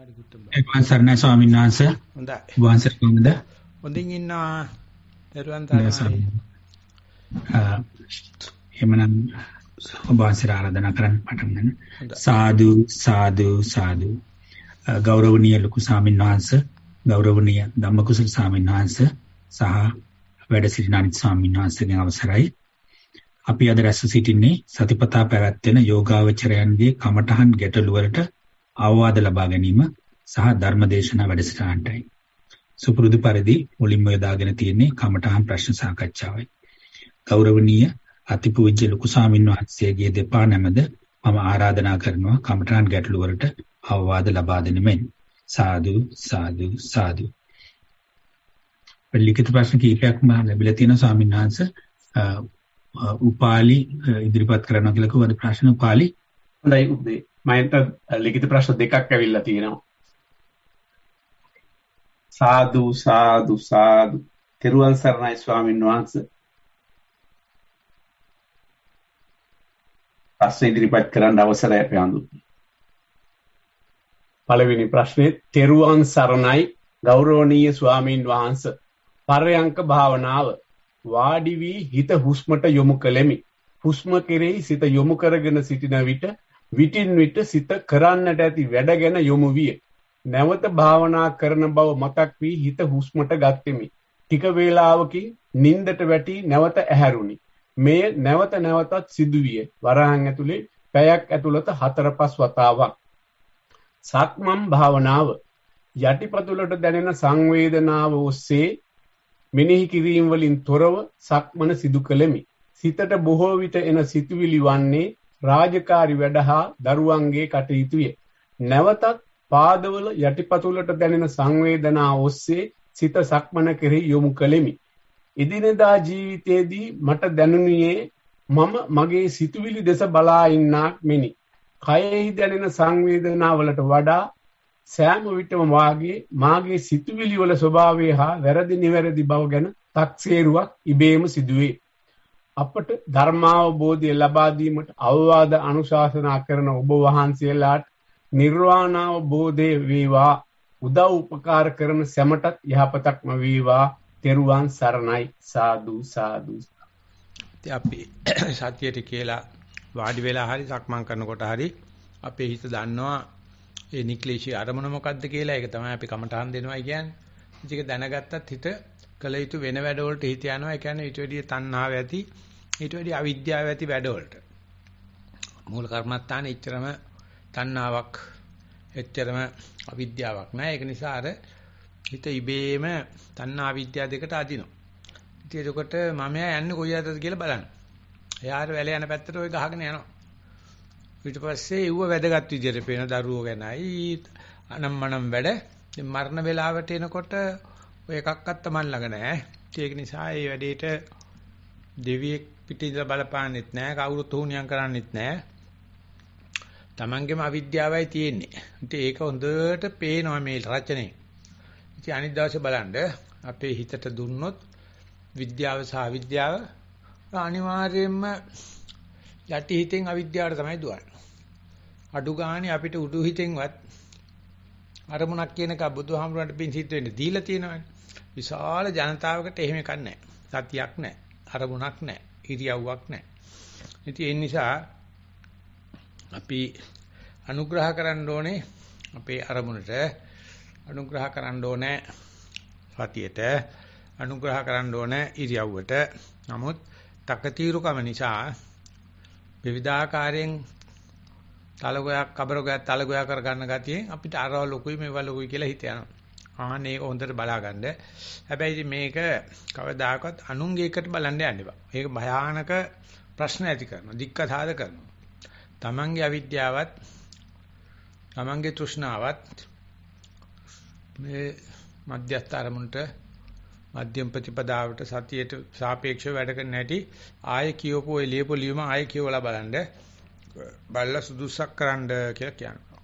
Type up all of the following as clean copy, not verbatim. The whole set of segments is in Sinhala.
එක්වන් සර්ණයි ස්වාමීන් වහන්සේ. හොඳයි. වහන්සේ කොහොමද? හොඳින් ඉන්නවා. දරුවන් තරමයි. එමනම් ඔබ වහන්සේ ආරාධනා කරන්න පටන් ගන්න. සාදු සාදු සාදු. ගෞරවනීය ලොකු ස්වාමීන් වහන්සේ, ගෞරවනීය ධම්මකුසල ස්වාමීන් වහන්සේ සහ වැඩ සිටින අනිත් ස්වාමීන් වහන්සේගෙන් අවසරයි. අපි අද රැස් සිටින්නේ සතිපතා පැවැත්වෙන යෝගාවචරයන්ගේ කමඨහන් ගැටළු වලට අවවාද ලබා ගැනීම සහ ධර්මදේශනා වැඩසටහනටයි. සුපුරුදු පරිදි මුලින්ම යොදාගෙන තියෙන්නේ කමඨහන් ප්‍රශ්න සාකච්ඡාවයි. ගෞරවනීය අතිපූජ්‍ය ලොකු ස්වාමීන් වහන්සේගේ දෙපා නැමද මම ආරාධනා කරනවා කමඨහන් ගැටළු වලට අවවාද ලබා දෙන මෙන්. සාදු සාදු සාදු. ලිඛිත ප්‍රශ්න කිහිපයක්ම ලැබිලා තියෙනවා ස්වාමීන් වහන්සේ. උපාලි ඉදිරිපත් කරනවා කියලා කිව්වද ප්‍රශ්න උපාලි? හොඳයි උදේ. මයින්ට ලිඛිත ප්‍රශ්න දෙකක් ඇවිල්ලා තියෙනවා. සාදු සාදු සාදු. තෙරුවන් සරණයි ස්වාමීන් වහන්සේ. ප්‍රශ්න ඉදිරිපත් කරන්න අවසරයි අපේ හඳුන්වන්නේ. පළවෙනි ප්‍රශ්නේ තෙරුවන් සරණයි ගෞරවනීය ස්වාමීන් වහන්සේ. පරයන්ක භාවනාව වාඩි වී හිත හුස්මට යොමු කළෙමි. හුස්ම කෙරෙහි සිත යොමු කරගෙන සිටින විට විටින් විට සිත කරන්නට ඇති වැඩ ගැන යොමු විය. නැවත භාවනා කරන බව මතක් වී හිත හුස්මට ගත්ෙමි. ටික වේලාවකින් නින්දට වැටි නැවත ඇහැරුණි. මෙය නැවත නැවතත් සිදුවිය. වරහන් ඇතුලේ පැයක් ඇතුළත 4-5 වතාවක්. සක්මන් භාවනාව යටිපතුලට දැනෙන සංවේදනාව ඔස්සේ මෙනෙහි කිරීම වලින් තොරව සක්මන සිදු කළෙමි. සිතට බොහෝ විට එන සිතුවිලි වන්නේ රාජකාරි වැඩ හා දරුවන්ගේ කටයුතුය. නැවතත් පාදවල යටිපතුලට දැනෙන සංවේදනා ඔස්සේ සිත සක්මන කෙරෙහි යොමු කළෙමි. එදිනෙදා ජීවිතයේදී මට දැනුණේ මම මගේ සිතුවිලි දෙස බලා ඉන්නක් මෙනි. කයෙහි දැනෙන සංවේදනාවලට වඩා සෑම විටම මාගේ සිතුවිලි වල ස්වභාවය හා වැරදි නිවැරදි බව ගැන තක්සේරුවක් ඉබේම සිදුවේ. අපට ධර්මාවබෝධය ලබා දීමට අවවාද අනුශාසනා කරන ඔබ වහන්සේලාට නිර්වාණ අවබෝධය වේවා. උදව් උපකාර කරන සැමටත් යහපතක්ම වේවා. තෙරුවන් සරණයි. සාදු සාදු. අපි සතියට කියලා වාඩි වෙලා හරි සක්මන් කරනකොට හරි අපේ හිත දන්නවා ඒ නික්ලේශී අරමුණ මොකද්ද කියලා. ඒක තමයි අපි කමටහන් දෙනවා කියන්නේ. ඒක දැනගත්තත් හිත කල යුතු වෙන වැඩවලට හිත යනවා. ඒ කියන්නේ ඊට වැඩිය තණ්හාව ඇති, ඊට වැඩිය අවිද්‍යාව ඇති වැඩවලට. මූල කර්මස්ථානේ එච්චරම තණ්හාවක්, එච්චරම අවිද්‍යාවක් නෑ. ඒක නිසා අර හිත ඉබේම තණ්හා අවිද්‍යාව දෙකට අදිනවා. ඉතින් එතකොට මම යන්නේ කොයි අතද කියලා බලන්න. එයාට වැල යන පැත්තට ඔය ගහගෙන යනවා. ඊට පස්සේ ඌව වැදගත් විදියට පේන දරුවෝ ගැනයි අනම්මනම් වැඩ. ඉතින් මරණ වේලාවට එනකොට ඔය එකක්වත් Taman ළඟ නැහැ. ඒක නිසා මේ වැඩේට දෙවියෙක් පිටින්දලා බලපාන්නෙත් නැහැ, කවුරුත් උහුණියම් කරන්නෙත් නැහැ. Tamanගේම අවිද්‍යාවයි තියෙන්නේ. ඉතින් ඒක හොඳට පේනවා මේ රචනයේ. ඉතින් අනිත් දවසේ බලන්න අපේ හිතට දුන්නොත් විද්‍යාව සහ අවිද්‍යාව අනිවාර්යයෙන්ම යටි හිතෙන් අවිද්‍යාවට තමයි දුවන්නේ. අඩු ගානේ අපිට උඩු හිතෙන්වත් අරමුණක් කියනක බුදුහාමුදුරන්ට පින් සිද්ධ වෙන්න දීලා තියෙනවානේ. විශාල ජනතාවකට එහෙම එකක් නැහැ. සතියක් නැහැ. අරමුණක් නැහැ. ඉරියව්වක් නැහැ. ඉතින් ඒ නිසා අපි අනුග්‍රහ කරන්න ඕනේ අපේ අරමුණට, අනුග්‍රහ කරන්න ඕනේ සතියට, අනුග්‍රහ කරන්න ඕනේ ඉරියව්වට. නමුත් තකතිරුකම නිසා විවිධාකාරයෙන් තලගොයක් කබරගොයක් තලගොයක් කරගන්න ගතියෙන් අපිට අරවල් ලොකුයි මේවල් ලොකුයි කියලා හිත යනවා. ආන්න ඒක හොඳට බලාගන්න. හැබැයි මේක කවදාකවත් අනුන්ගේ එකට බලන්න යන්න එපා. ඒක භයානක ප්‍රශ්න ඇති කරනවා. දික්කසාද කරනවා. තමන්ගේ අවිද්‍යාවත් තමන්ගේ තෘෂ්ණාවත් මේ මධ්‍යස්ථ අරමුණට මධ්‍යම ප්‍රතිපදාවට සතියට සාපේක්ෂව වැඩ කරන්න නැටි ආයෙ කියවපු ඔය ලියපු ලියුම ආයෙ කියවලා බලන්න. බලලා සුදුසුසක් කරන්න කියලා කියනවා.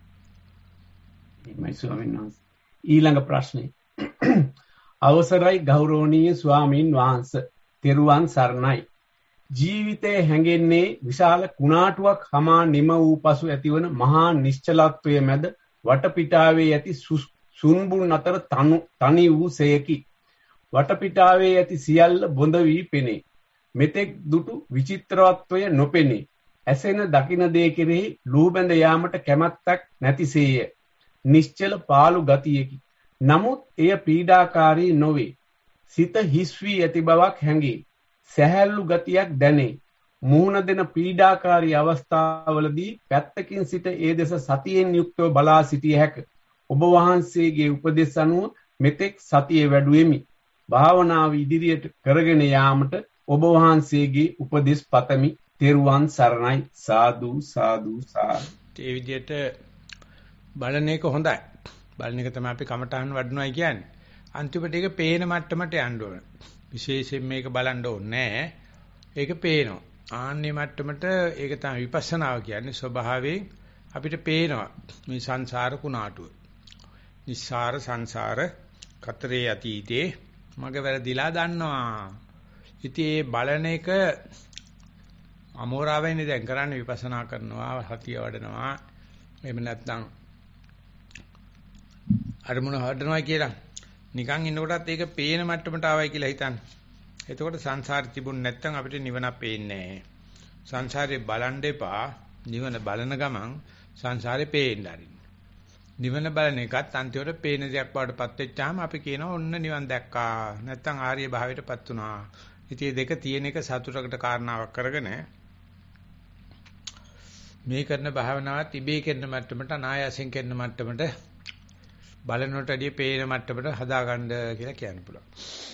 මේ ස්වාමීන් වහන්සේ ඊළඟ ප්‍රශ්නේ. අවසරයි ගෞරවනීය ස්වාමීන් වහන්සේ. තෙරුවන් සරණයි. ජීවිතයේ හැඟෙන්නේ විශාල කුණාටුවක් හමා නිම වූ පසු ඇතිවන මහා නිශ්චලත්වයේ මැද වටපිටාවේ ඇති සුන්බුන් අතර තනි වූ සෙයකි. වටපිටාවේ ඇති සියල්ල බොඳ වී පෙනේ. මෙතෙක් දුටු විචිත්‍රවත්වය නොපෙනේ. ඇසෙන දකින දේ කෙරෙහි ලූබැඳ යාමට කැමැත්තක් නැතිසේය. නිශ්චල පාළු ගතියකි. නමුත් එය පීඩාකාරී නොවේ. සිත හිස් වී ඇති බවක් හැඟේ. සැහැල්ලු ගතියක් දැනේ. මුහුණ දෙන පීඩාකාරී අවස්ථාවලදී පැත්තකින් සිට ඒ දෙස සතියෙන් යුක්තව බලා සිටිය හැක. ඔබ වහන්සේගේ උපදෙස් අනුව මෙතෙක් සතිය වැඩුවෙමි. භාවනාව ඉදිරියට කරගෙන යාමට ඔබ වහන්සේගේ උපදෙස් පතමි. තෙරුවන් සරණයි. සාදු සාදු සාදු. ඒ විදිහට බලන එක හොඳයි. බලන එක තමයි අපි කමටහන් වඩනවායි කියන්නේ. අන්තිමට ඒක පේන මට්ටමට යන්න ඕන. විශේෂයෙන් මේක බලන්න ඕනේ නැහැ. ඒක පේනවා. ආන්නේ මට්ටමට ඒක තමයි විපස්සනාව කියන්නේ. ස්වභාවයෙන් අපිට පේනවා මේ සංසාර කුණාටුව. නිස්සාර සංසාර කතරේ අතීතේ මග වැරදිලා දන්නවා. ඉතින් මේ බලන එක අමෝරාවෙන්නේ දැන් කරන්නේ විපස්සනා කරනවා, සතිය වඩනවා. එහෙම නැත්නම් අරමුණ හදනවා කියලා. නිකන් ඉන්නකොටත් ඒක පේන මට්ටමට ආවයි කියලා හිතන්න. එතකොට සංසාරේ තිබුණ නැත්නම් අපිට නිවනක් පේන්නේ නැහැ. සංසාරේ බලන් දෙපා නිවන බලන ගමන් සංසාරේ පේන්න ආරින්න. නිවන බලන එකත් අන්තිමට පේන දෙයක් වඩටපත් වෙච්චාම අපි කියනවා ඔන්න නිවන් දැක්කා. නැත්නම් ආර්ය භාවයටපත් වුණා. ඉතින් දෙක තියෙන එක සතුටකට කාරණාවක් කරගෙන මේ කරන භාවනාවත් ඉබේ කරන මට්ටමට අනායාසයෙන් කරන මට්ටමට බලනට අඩිය පේන මට්ටමට හදාගන්න කියලා කියන්න පුළුවන්.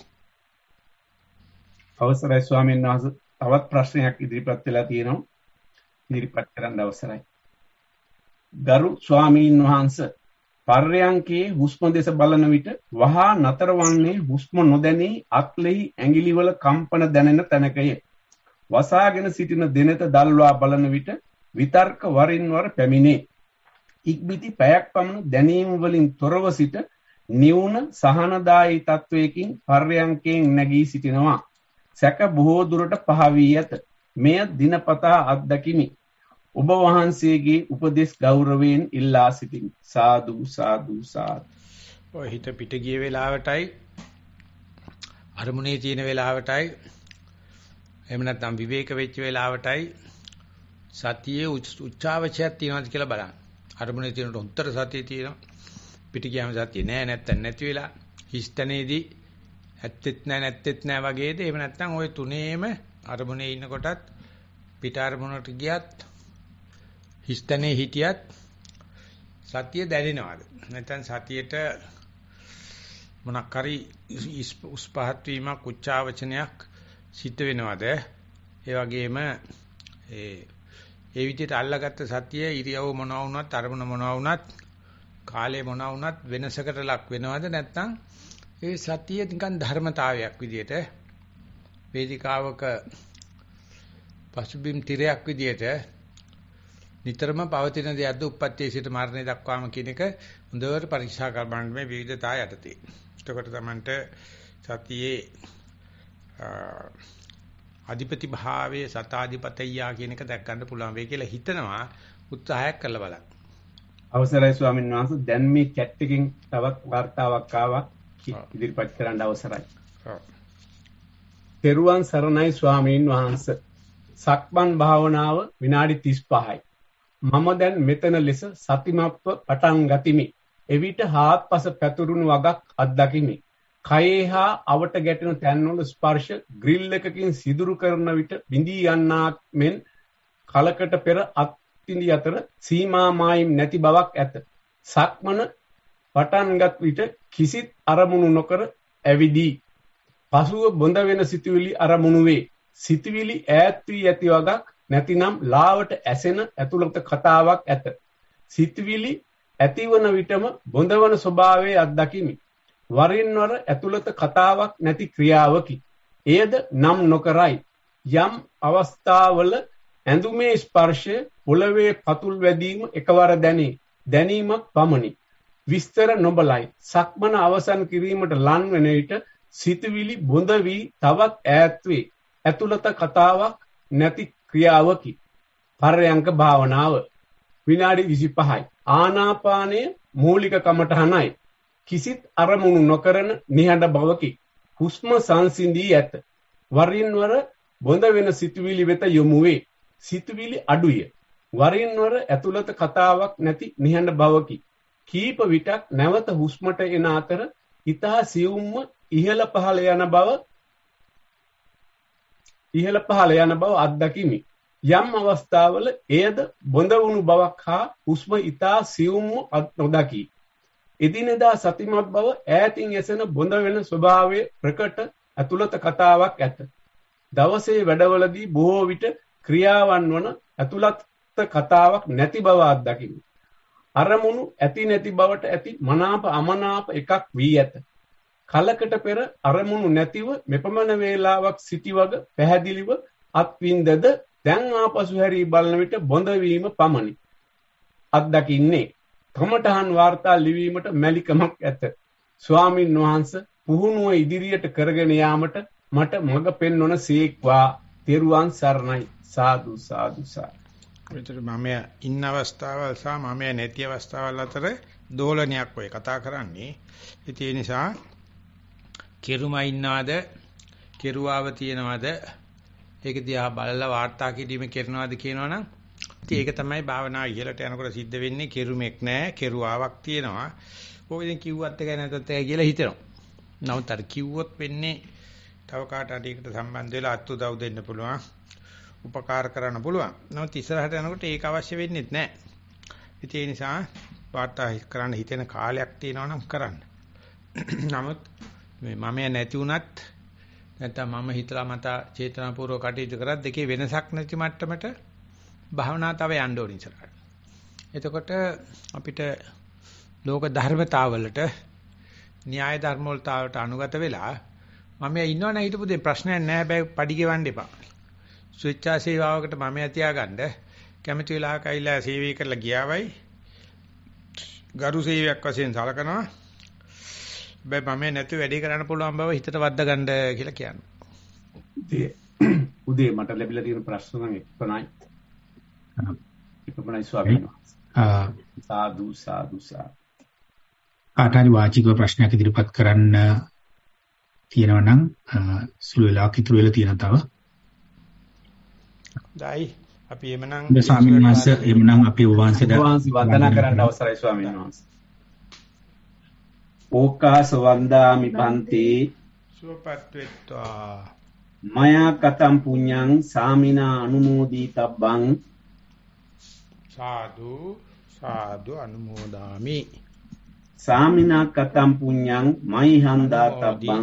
අවසරයි ස්වාමීන් වහන්සේ. තවත් ප්‍රශ්නයක් ඉදිරිපත් වෙලා තියෙනවා. ඉදිරිපත් කරන්න අවසරයි. ගරු ස්වාමීන් වහන්සේ, පර්යංකේ හුස්ම දෙස බලන විට වහා නතර වන්නේ හුස්ම නොදැනී අත්ලෙහි ඇඟිලිවල කම්පන දැනෙන තැනකය. වසාගෙන සිටින දෙනත දල්වා බලන විට විතර්ක වරින් වර පැමිණේ. ඉක්බිති පැයක් පමණ දැනීම් වලින් තොරව සිට නිවුන සහනදායී තත්වයකින් පර්යංකයෙන් නැගී සිටිනවා. සැක බොහෝ දුරට පහ වී ඇත. මෙය දිනපතා අත්දැකිමි. ඔබ වහන්සේගේ උපදෙස් ගෞරවයෙන් ඉල්ලා සිටිමි. සාදු සාදු සාදු. ඔය හිත පිට ගිය වෙලාවටයි අරමුණේ තියෙන වෙලාවටයි එහෙම නැත්නම් විවේක වෙච්ච වෙලාවටයි සතියේ උච්චාවචයක් තියෙනවද කියලා බලන්න. අරමුණේ තියෙනට උත්තර සතිය තියෙනවා. පිට ගියාම සතිය නෑ නැත්තම් නැති වෙලා හිස්තනේදී ඇත්තෙත් නෑ නැත්තෙත් නෑ වගේද එහෙම නැත්නම් ওই තුනේම අරමුණේ ඉන්නකොටත් පිට අරමුණට ගියත් හිස්තනේ හිටියත් සතිය දැනෙනවද නැත්නම් සතියට මොනක් හරි උස්පහත් වීමක් උච්චාවචනයක් සිද්ධ වෙනවද ඒ වගේම ඒ විදිහට අල්ලාගත්ත සතිය ඉරියව් මොනවා වුණත් අරමුණ මොනවා වුණත් කාලේ මොනවා වුණත් වෙනසකට ලක් වෙනවද නැත්නම් ඒ සතිය නිකන් ධර්මතාවයක් විදිහට වේදිකාවක පසුබිම් තිරයක් විදිහට නිතරම පවතින දෙයක්ද උප්පත්තියේ සිට මරණය දක්වාම කියන එක හොඳට පරීක්ෂා කරන්න මේ විවිධතා යටතේ. එතකොට තමන්ට සතියේ අධිපති භාවයේ සතාධිපතයියා කියන එක දැක් ගන්න පුළුවන් වෙයි කියලා හිතනවා. උත්සාහයක් කරලා බලන්න. අවසරයි ස්වාමීන් වහන්සේ. දැන් මේ chat එකකින් තවත් වார்த்தාවක් ආවා. ඉදිරිපත් කරන්න අවසරයි. තෙරුවන් සරණයි ස්වාමීන් වහන්සේ. සක්මන් භාවනාව විනාඩි 35යි. මම දැන් මෙතන ලෙස සතිමත්ව පටන් ගතිමි. එවිට හාත්පස පැතුරුණු වගක් අත්දකිමි. කයේ හා අවට ගැටෙන තැන්වල ස්පර්ශ ග්‍රිල් එකකින් සිදුරු කරන විට බිඳී යන්නාක් මෙන් කලකට පෙර අත්විඳි අතර සීමා මායිම් නැති බවක් ඇත. සක්මන පටන්ගත් විට කිසිත් අරමුණු නොකර ඇවිදී. පසුව බොඳ වෙන සිතුවිලි අරමුණු වේ. සිතුවිලි ඈත් වී ඇති වගක් නැතිනම් ලාවට ඇසෙන ඇතුළත කතාවක් ඇත. සිතුවිලි ඇතිවන විටම බොඳවන ස්වභාවයේ අත්දකිමි. වරින් වර ඇතුළත කතාවක් නැති ක්‍රියාවකි. එයද නම් නොකරයි. යම් අවස්ථාවල ඇඳුමේ ස්පර්ශය පොළවේ පතුල් වැදීම එකවර දැනේ. දැනීමක් පමණි. විස්තර නොබලයි. සක්මන අවසන් කිරීමට ලන් වෙන විට සිතුවිලි බොඳ වී තවත් ඈත් වේ. ඇතුළත කතාවක් නැති ක්‍රියාවකි. පර්යංක භාවනාව විනාඩි 25යි. ආනාපානයේ මූලික කමඨහනයි. කිසිත් අරමුණු නොකරන නිහඬ බවකි. හුස්ම සංසිඳී ඇත. වරින් වර බොඳ වෙන සිතුවිලි වෙත යොමු වේ. සිතුවිලි අඩුය. වරින් වර ඇතුළත කතාවක් නැති නිහඬ බවකි. කීප විටක් නැවත හුස්මට එන අතර ඊතා සියුම්ම ඉහළ පහළ යන බව අත්දකිමි. යම් අවස්ථාවල එයද බොඳ වුණු බවක් හා හුස්ම ඊතා සියුම්ම නොදකි. එදිනෙදා සතිමත් බව ඈතින් එසෙන බොඳ වෙන ස්වභාවයේ ප්‍රකට ඇතුළත කතාවක් ඇත. දවසේ වැඩවලදී බොහෝ විට ක්‍රියාවන් වන ඇතුළත් කතාවක් නැති බව අත්දකිමි. අරමුණු ඇති නැති බවට ඇති මනාප අමනාප එකක් වී ඇත. කලකට පෙර අරමුණු නැතිව මෙපමණ වේලාවක් සිටිවග පැහැදිලිව අත්විඳද දැන් ආපසු හැරී බලන විට බොඳ වීම පමණි. අත්දකින්නේ කමඨහන් වාර්තා ලිවීමට මැලිකමක් ඇත. ස්වාමින් වහන්සේ පුහුණුව ඉදිරියට කරගෙන යාමට මට මඟ පෙන්වන සීක්වා. තෙරුවන් සරණයි. සාදු සාදු සාදු. විතර මම ඉන්න අවස්ථාවල් සහ මම නැති අවස්ථාවල් අතර දෝලනයක් ඔය කතා කරන්නේ. ඒ නිසා කෙරුම ඉන්නවද කෙරුවාව තියනවද ඒක දිහා බලලා වාර්තා කිරීම කරනවද කියනවනම් ඉතින් ඒක තමයි භාවනාව ඉහළට යනකොට සිද්ධ වෙන්නේ. කෙරුමක් නැහැ කෙරුවාවක් තියෙනවා. ඔය ඉතින් කිව්වත් එකයි නැත්ත් එකයි කියලා හිතනවා. නමුත් අර කිව්වොත් වෙන්නේ තව කාට හරි එකට සම්බන්ධ වෙලා අත් උදව් දෙන්න පුළුවන්. උපකාර කරන්න පුළුවන්. නමුත් ඉස්සරහට යනකොට ඒක අවශ්‍ය වෙන්නේ නැහැ. ඒ නිසා වාර්තා කරන්න හිතෙන කාලයක් තියෙනවා නම් කරන්න. නමුත් මේ මම නැති වුණත් නැත්නම් මම හිතලා මත චේතනාපූර්වක කටයුතු කරත් දෙකේ වෙනසක් නැති මට්ටමට භාවනා තව යන්න ඕන ඉස්සරහට. එතකොට අපිට ලෝක ධර්මතාවලට න්‍යාය ධර්ම වලට අනුගත වෙලා මම ඉන්නවනේ හිටපු දෙ ප්‍රශ්නයක් නැහැ. හැබැයි පඩි ගෙවන්න එපා. ස්විච්චා සේවාවකට මම තියාගන්න කැමති වෙලාවක අයිලා සේවය කරලා ගියාවයි ගරු සේවයක් වශයෙන් සලකනවා. හැබැයි මම නැති වැඩේ කරන්න පුළුවන් බව හිතට වද්දා ගන්න කියලා කියනවා. උදේ මට ලැබිලා තියෙන ප්‍රශ්න නම් ඉක්මනයි ස්වාමීන් වහන්සේ. සාදු සාදු සාදු. කාටරි වාචිකව ප්‍රශ්නයක් ඉදිරිපත් කරන්න තියෙනවා නම් සුළු වෙලාවක් ඉතුරු වෙලා තියෙන තව. දැයි අපි එමනම් ස්වාමීන් වහන්සේ එමනම් අපි වහන්සේට වන්දනා කරන්න අවසරයි ස්වාමීන් වහන්සේ. ඕකාස වන්දාමි පන්ති සුවපත්ත්වා මයා කතම් පුඤ්ඤං සාමිනා අනුමෝදී තබ්බං සාදු සාදු අනුමෝදාමි සාමිනා කතම් පුඤ්ඤං මයිහන්දා තබ්බං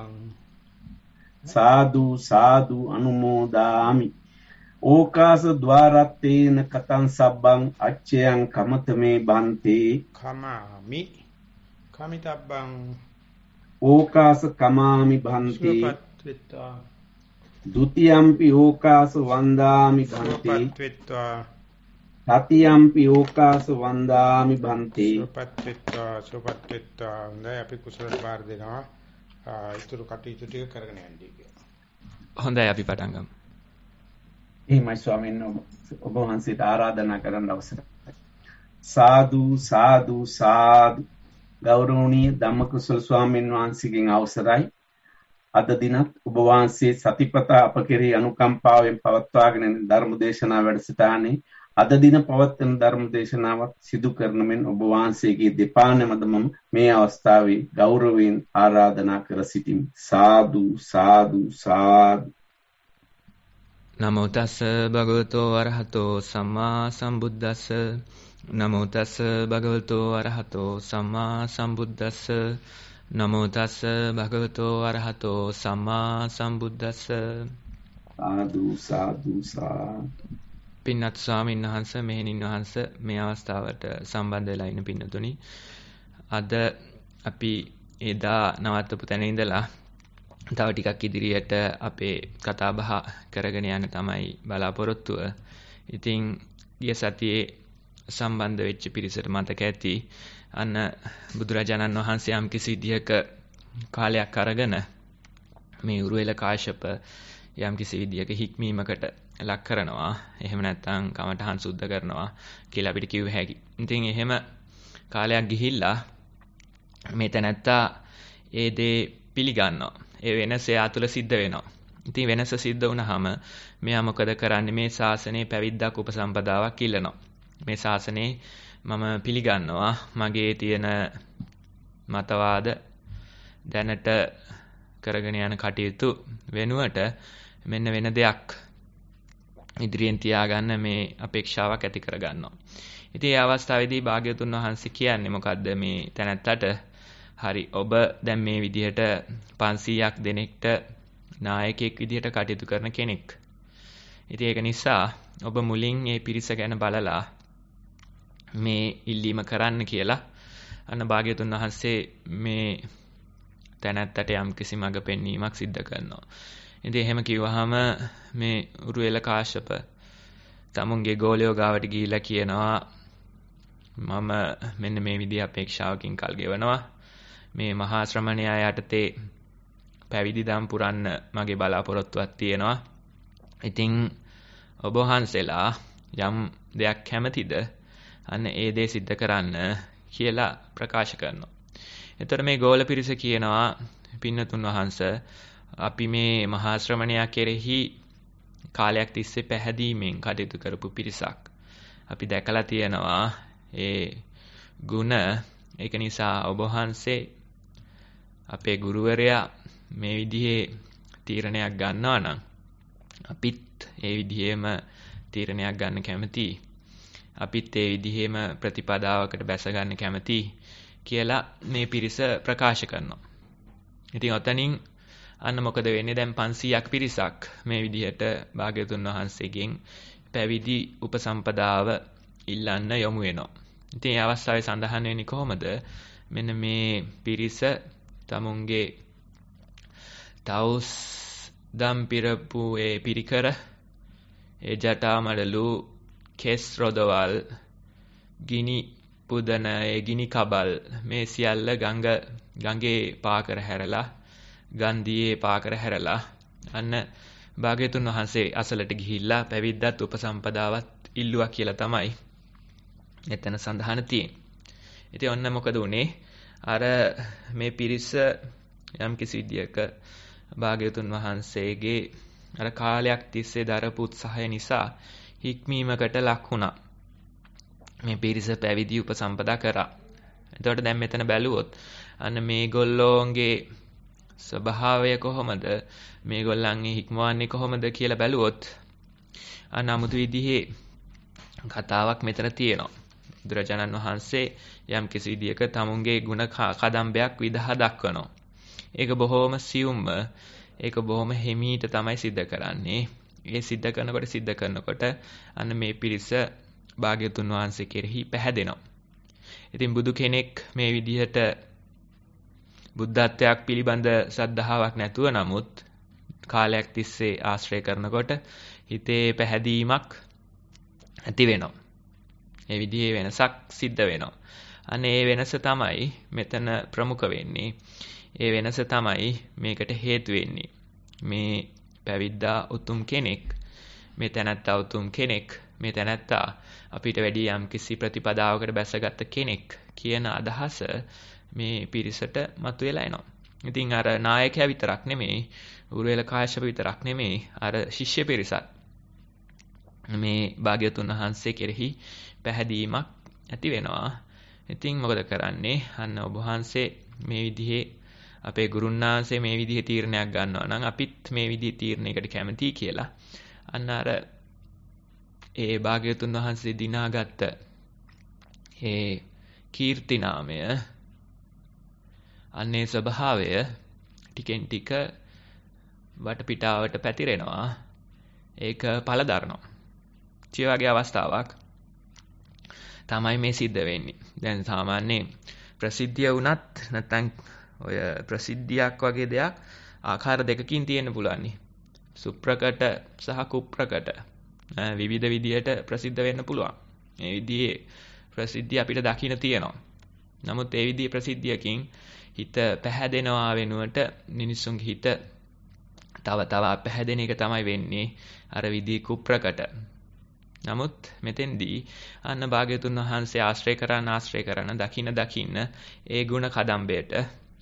සාදු සාදු අනුමෝදාමි ඕකාස ద్వාරත්තේන කතං සබ්බං අච්චයං කමතමේ බන්තේ කමාමි කමිතබ්බං ඕකාස කමාමි බන්තේ සුවපත්ත්වා ဒုတိယ ම්පි ඕකාස වන්දාමි බන්තේ සුවපත්ත්වා තතියම්පි ඕකාස වන්දාමි බන්තේ සුවපත්ත්වා හොඳයි අපි කුසල බාර දෙනවා. ඊටු කටයුතු ටික කරගෙන යන්නේ කියලා. හොඳයි අපි පටන් ගමු. එහෙමයි ස්වාමීන් වහන්සේ ඔබ වහන්සේට ආරාධනා කරන්න අවසරයි. සාදු සාදු සාදු. ගෞරවනීය ධම්මකුසල ස්වාමීන් වහන්සේගෙන් අවසරයි. අද දිනත් ඔබ වහන්සේ සතිපතා අප කෙරෙහි අනුකම්පාවෙන් පවත්වාගෙන යන ධර්ම දේශනා වැඩසටහනේ අද දින පවත්වන ධර්ම දේශනාවක් සිදු කරන මෙන් ඔබ වහන්සේගේ දෙපා නැමද මම මේ අවස්ථාවේ ගෞරවයෙන් ආරාධනා කර සිටිමි. සාදු සාදු සාදු. නමෝ තස්ස භගවතෝ අරහතෝ සම්මා සම්බුද්දස්ස නමෝ තස්ස භගවතෝ අරහතෝ සම්මා සම්බුද්දස්ස නමෝ තස්ස භගවතෝ අරහතෝ සම්මා සම්බුද්දස්ස. සාදු සාදු සාදු. පින්වත් ස්වාමීන් වහන්සේ මෙහෙණින් වහන්සේ මේ අවස්ථාවට සම්බන්ධ වෙලා ඉන්න පින්නතුනි, අද අපි එදා නවත්තපු තැන ඉඳලා තව ටිකක් ඉදිරියට අපේ කතා බහ කරගෙන යන්න තමයි බලාපොරොත්තුව. ඉතින් ගිය සතියේ සම්බන්ධ වෙච්ච පිරිසට මතක ඇති අන්න බුදුරජාණන් වහන්සේ යම් කිසි විදියක කාලයක් අරගෙන මේ උරුවෙල කාශ්‍යප යම් කිසි විදියක හික්මීමකට ලක් කරනවා. එහෙම නැත්නම් කමඨහන් සුද්ධ කරනවා කියලා අපිට කිව්ව හැකි. ඉතින් එහෙම කාලයක් ගිහිල්ලා මේ තැනැත්තා ඒ දේ පිළිගන්නවා. ඒ වෙනස එයා තුළ සිද්ධ වෙනවා. ඉතින් වෙනස සිද්ධ වුණාම මෙයා මොකද කරන්නේ? මේ ශාසනයේ පැවිද්දක් උපසම්පදාවක් ඉල්ලනවා. මේ ශාසනයේ මම පිළිගන්නවා මගේ තියෙන මතවාද දැනට කරගෙන යන කටයුතු වෙනුවට මෙන්න වෙන දෙයක් ඉදිරියෙන් තියාගන්න මේ අපේක්ෂාවක් ඇති කරගන්නවා. ඉතින් ඒ අවස්ථාවේදී භාග්‍යවතුන් වහන්සේ කියන්නේ මොකද්ද මේ තැනැත්තට? හරි, ඔබ දැන් මේ විදිහට 500ක් දෙනෙක්ට නායකයෙක් විදිහට කටයුතු කරන කෙනෙක්. ඉතින් ඒක නිසා ඔබ මුලින් මේ පිරිස ගැන බලලා මේ ඉල්ලීම කරන්න කියලා අන්න භාග්‍යවතුන් වහන්සේ මේ තැනැත්තට යම්කිසි මඟ පෙන්වීමක් සිද්ධ කරනවා. ඉතින් එහෙම කිව්වහම මේ උරුවෙල කාශ්‍යප තමුන්ගේ ගෝලයෝ ගාවට ගිහිල්ලා කියනවා මම මෙන්න මේ විදිහ අපේක්ෂාවකින් කල් ගෙවනවා. මේ මහා ශ්‍රමණයා යටතේ පැවිදි දම් පුරන්න මගේ බලාපොරොත්තුවක් තියෙනවා. ඉතින් ඔබ වහන්සේලා යම් දෙයක් කැමතිද? අන්න ඒ දේ සිද්ධ කරන්න කියලා ප්‍රකාශ කරනවා. එතකොට මේ ගෝල පිරිස කියනවා පින්නතුන් වහන්සේ අපි මේ මහා ශ්‍රමණයා කෙරෙහි කාලයක් තිස්සේ පැහැදීමෙන් කටයුතු කරපු පිරිසක්. අපි දැකලා තියෙනවා ඒ ගුණ. ඒක නිසා ඔබ වහන්සේ අපේ ගුරුවරයා මේ විදිහේ තීරණයක් ගන්නවා නම් අපිත් ඒ විදිහේම තීරණයක් ගන්න කැමතියි. අපිත් ඒ විදිහේම ප්‍රතිපදාවකට බැස ගන්න කැමතියි කියලා මේ පිරිස ප්‍රකාශ කරනවා. ඉතින් ඔතනින් අන්න මොකද වෙන්නේ? දැන් 500ක් පිරිසක් මේ විදිහට භාග්‍යවතුන් වහන්සේගෙන් පැවිදි උපසම්පදාව ඉල්ලන්න යොමු වෙනවා. ඉතින් මේ අවස්ථාවේ සඳහන් වෙන්නේ කොහොමද? මෙන්න මේ පිරිස තමුන්ගේ තවුස් දම් පිරපු ඒ පිරිකර, ඒ ජටාමඩලු, කෙස් රොදවල්, ගිනි පුදන ඒ ගිනි කබල් මේ සියල්ල ගඟේ පාකර හැරලා, ගන්දියේ පාකර හැරලා අන්න භාග්‍යවතුන් වහන්සේ අසලට ගිහිල්ලා පැවිද්දත් උපසම්පදාවත් ඉල්ලුවා කියලා තමයි එතන සඳහන් තියෙන්නේ. ඉතින් ඔන්න මොකද උනේ? අර මේ පිරිස යම් කිසි විදියක භාග්‍යවතුන් වහන්සේගේ අර කාලයක් තිස්සේ දරපු උත්සාහය නිසා හික්මීමකට ලක් වුණා. මේ පිරිස පැවිදි උපසම්පදා කරා. එතකොට දැන් මෙතන බැලුවොත් අන්න මේගොල්ලෝගේ ස්වභාවය කොහොමද? මේගොල්ලන්ගේ හික්මවන්නේ කොහොමද කියලා බැලුවොත් අන්න 아무තු විදිහේ කතාවක් මෙතන තියෙනවා. බුදුරජාණන් වහන්සේ යම් කිසි විදියක තමුන්ගේ ගුණ කදම්බයක් විදහා දක්වනවා. ඒක බොහොම සියුම්ම, ඒක බොහොම හිමීට තමයි සිද්ධ කරන්නේ. ඒ සිද්ධ කරනකොට අන්න මේ පිරිස භාග්‍යවතුන් වහන්සේ කෙරෙහි පැහැදෙනවා. ඉතින් බුදු කෙනෙක් මේ විදිහට බුද්ධත්වයක් පිළිබඳ ශ්‍රද්ධාවක් නැතුව නමුත් කාලයක් තිස්සේ ආශ්‍රය කරනකොට හිතේ පැහැදීමක් ඇති වෙනවා. ඒ විදිහේ වෙනසක් සිද්ධ වෙනවා. අන්න ඒ වෙනස තමයි මෙතන ප්‍රමුඛ වෙන්නේ. ඒ වෙනස තමයි මේකට හේතු වෙන්නේ. මේ පැවිද්දා උතුම් කෙනෙක්, මේ තැනැත්තා උතුම් කෙනෙක්, මේ තැනැත්තා අපිට වැඩි යම් කිසි ප්‍රතිපදාවකට බැසගත් කෙනෙක් කියන අදහස මේ පිරිසට මතුවලා එනවා. ඉතින් අර නායකයා විතරක් නෙමෙයි, උරුවෙල කාශ්‍යප විතරක් නෙමෙයි, අර ශිෂ්‍ය පිරිසත් මේ භාග්‍යවතුන් වහන්සේ කෙරෙහි පැහැදීමක් ඇති වෙනවා. ඉතින් මොකද කරන්නේ? අන්න ඔබ වහන්සේ මේ විදිහේ අපේ ගුරුන් වහන්සේ මේ විදිහේ තීරණයක් ගන්නවා නම් අපිත් මේ විදිහේ තීරණයකට කැමතියි කියලා අන්න අර ඒ භාග්‍යවතුන් වහන්සේ දිනාගත්ත ඒ කීර්ති නාමය, අන්නේ ස්වභාවය ටිකෙන් ටික වටපිටාවට පැතිරෙනවා. ඒක පළ දරනවා. ඒ වගේ අවස්ථාවක් තමයි මේ සිද්ධ වෙන්නේ. දැන් සාමාන්‍යයෙන් ප්‍රසිද්ධිය වුණත් නැත්නම් ඔය ප්‍රසිද්ධියක් වගේ දෙයක් ආකාර දෙකකින් තියෙන්න පුළුවන්. සුප්‍රකට සහ කුප්‍රකට විවිධ විදියට ප්‍රසිද්ධ වෙන්න පුළුවන්. මේ විදිහේ ප්‍රසිද්ධිය අපිට දකින්න තියෙනවා. නමුත් ඒ විදිහේ ප්‍රසිද්ධියකින් හිත පැහැදෙනවා වෙනුවට මිනිස්සුන්ගේ හිත තව පැහැදෙන එක තමයි වෙන්නේ අර විදිහේ කුප්‍රකට. නමුත් මෙතෙන්දී අන්න භාග්‍යවතුන් වහන්සේ ආශ්‍රය කරන දකින්න ඒ ගුණ කදම්බයට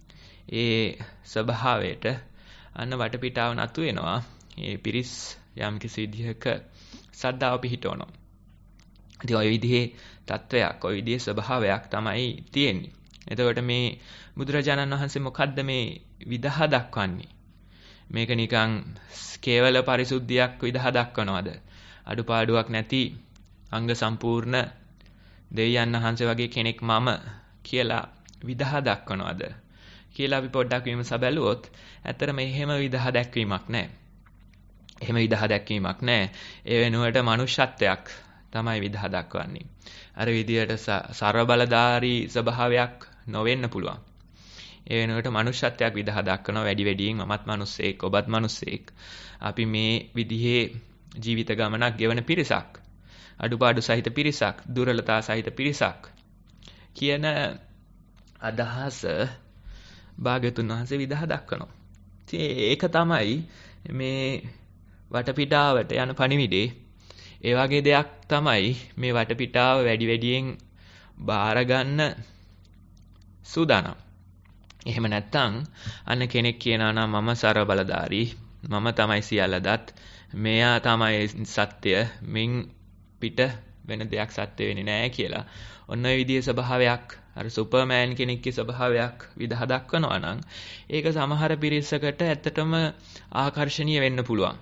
ඒ ස්වභාවයට අන්න වටපිටාව නතු වෙනවා. ඒ පිරිස් යම් කිසි විදිහක සද්ධාව පිහිටවනවා. ඉතින් ওই විදිහේ තත්වයක්, ওই විදිහේ ස්වභාවයක් තමයි තියෙන්නේ. එතකොට මේ බුදුරජාණන් වහන්සේ මොකද්ද මේ විදහා දක්වන්නේ? මේක නිකන් කේවල පරිසුද්ධියක් විදහා දක්වනවද? අඩුපාඩුවක් නැති අංග සම්පූර්ණ දෙවියන් වහන්සේ වගේ කෙනෙක් මම කියලා විදහා දක්වනවද කියලා අපි පොඩ්ඩක් විමසා බැලුවොත් ඇත්තටම එහෙම විදහා දැක්වීමක් නැහැ. එහෙම විදහා දැක්වීමක් නැහැ. ඒ වෙනුවට මනුෂ්‍යත්වයක් තමයි විදහා දක්වන්නේ. අර විදියට ਸਰව බලධාරී ස්වභාවයක් නොවෙන්න පුළුවන්. ඒ වෙනුවට මනුෂ්‍යත්වයක් විදහා දක්වනවා. වැඩියෙන් මමත් මිනිස්සෙක්, ඔබත් මිනිස්සෙක්. අපි මේ විදිහේ ජීවිත ගමනක් ගෙවන පිරිසක්. අඩුපාඩු සහිත පිරිසක්, දුර්වලතා සහිත පිරිසක් කියන අදහස භාග්‍යවතුන් වහන්සේ විදහා දක්වනවා. ඒක තමයි මේ වටපිටාවට යන පණිවිඩේ. ඒ වගේ දෙයක් තමයි මේ වටපිටාව වැඩියෙන් බාර ගන්න සූදානම්. එහෙම නැත්නම් අන්න කෙනෙක් කියනවා නම් මම ਸਰව බලධාරී, මම තමයි සියල්ලදත්, මෙයා තමයි සත්‍ය, මින් පිට වෙන දෙයක් සත්‍ය වෙන්නේ නැහැ කියලා. ඔන්න ඔය විදිහේ ස්වභාවයක්, අර සුපර්මෑන් කෙනෙක්ගේ ස්වභාවයක් විදහා දක්වනවා නම් ඒක සමහර පිරිසකට ඇත්තටම ආකර්ශනීය වෙන්න පුළුවන්.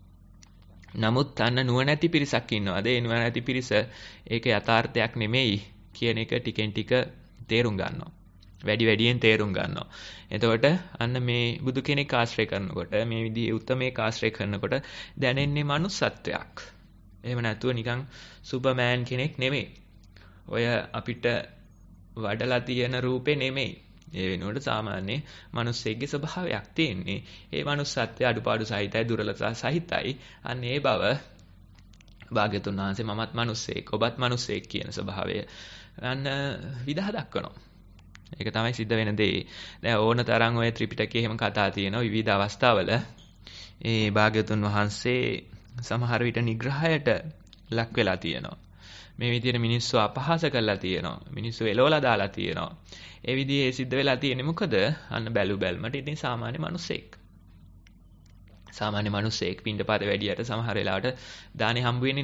නමුත් අන්න නුවණැති පිරිසක් ඉන්නවාද? ඒ නුවණැති පිරිස ඒක යථාර්ථයක් නෙමෙයි කියන එක ටිකෙන් ටික තේරුම් ගන්නවා. වැඩියෙන් තේරුම් ගන්නවා. එතකොට අන්න මේ බුදු කෙනෙක් ආශ්‍රය කරනකොට, මේ විදිහේ උත්තමයෙක් ආශ්‍රය කරනකොට දැනෙන්නේ මනුස්සත්වයක්. එහෙම නැතුව නිකන් සුපර්මෑන් කෙනෙක් නෙමෙයි. ඔය අපිට වඩලා තියෙන රූපේ නෙමෙයි. ඒ වෙනුවට සාමාන්‍ය මිනිස්සෙක්ගේ ස්වභාවයක් තියෙන්නේ. ඒ මනුස්සත්වය අඩුපාඩු සහිතයි, දුර්වලතා සහිතයි. අන්න ඒ බව භාග්‍යතුන් වහන්සේ මමත් මිනිස්සෙක්, ඔබත් මිනිස්සෙක් කියන ස්වභාවය අන්න විදහා දක්වනවා. ඒක තමයි සිද්ධ වෙන දේ. දැන් ඕන තරම් ඔය ත්‍රිපිටකයේ එහෙම කතා තියෙනවා විවිධ අවස්ථාවල. ඒ භාග්‍යතුන් වහන්සේ සමහර විට නිග්‍රහයට ලක් වෙලා තියෙනවා. මේ විදිහට මිනිස්සු අපහාස කරලා තියෙනවා. මිනිස්සු එලවලා දාලා තියෙනවා. ඒ විදිහේ සිද්ධ වෙලා තියෙන්නේ මොකද? අන්න බැලුමට ඉතින් සාමාන්‍ය මිනිස්සෙක් පින්ඩපාත වැඩියට සමහර වෙලාවට දානේ හම්බ වෙන්නේ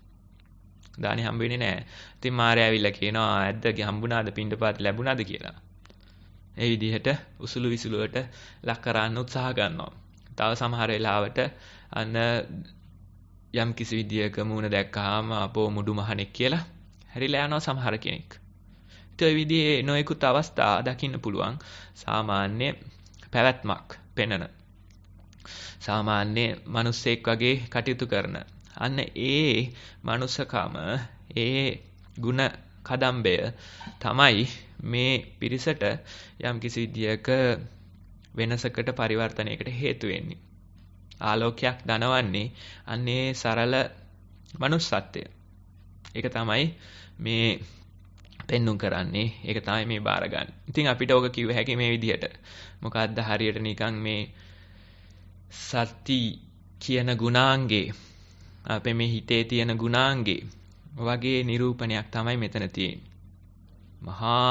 නැහැ. ඉතින් මාරය ඇවිල්ලා කියනවා ඇද්ද හම්බුණාද, පින්ඩපාත ලැබුණාද කියලා. ඒ විදිහට උසුළු විසුළුවට ලක් කරන්න උත්සාහ ගන්නවා. තව සමහර වෙලාවට අන්න යම් කිසි විදියක මූණ දැක්කහම අපෝ මුඩු මහණෙක් කියලා හැරිලා යනවා සමහර කෙනෙක්. ඒ විදිහේ නොයෙකුත් අවස්ථා දකින්න පුළුවන්. සාමාන්‍ය පැවැත්මක් පෙනෙන, සාමාන්‍ය මිනිස්සෙක් වගේ කටයුතු කරන අන්න ඒ මනුස්සකම, ඒ ಗುಣ කදම්බය තමයි මේ පිරිසට යම් කිසි විදියක වෙනසකට, පරිවර්තනයකට හේතු වෙන්නේ. ආලෝකයක් දනවන්නේ අන්නේ සරල මනුස්සත්වය. ඒක තමයි මේ පෙන්눔 කරන්නේ. ඒක තමයි මේ බාරගන්නේ. ඉතින් අපිට ඕක කිව්ව හැකි මේ විදිහට. මොකද්ද හරියට නිකන් මේ සති කියන ගුණාංගේ, අපේ මේ හිතේ තියෙන ගුණාංගේ වගේ නිරූපණයක් තමයි මෙතන තියෙන්නේ. මහා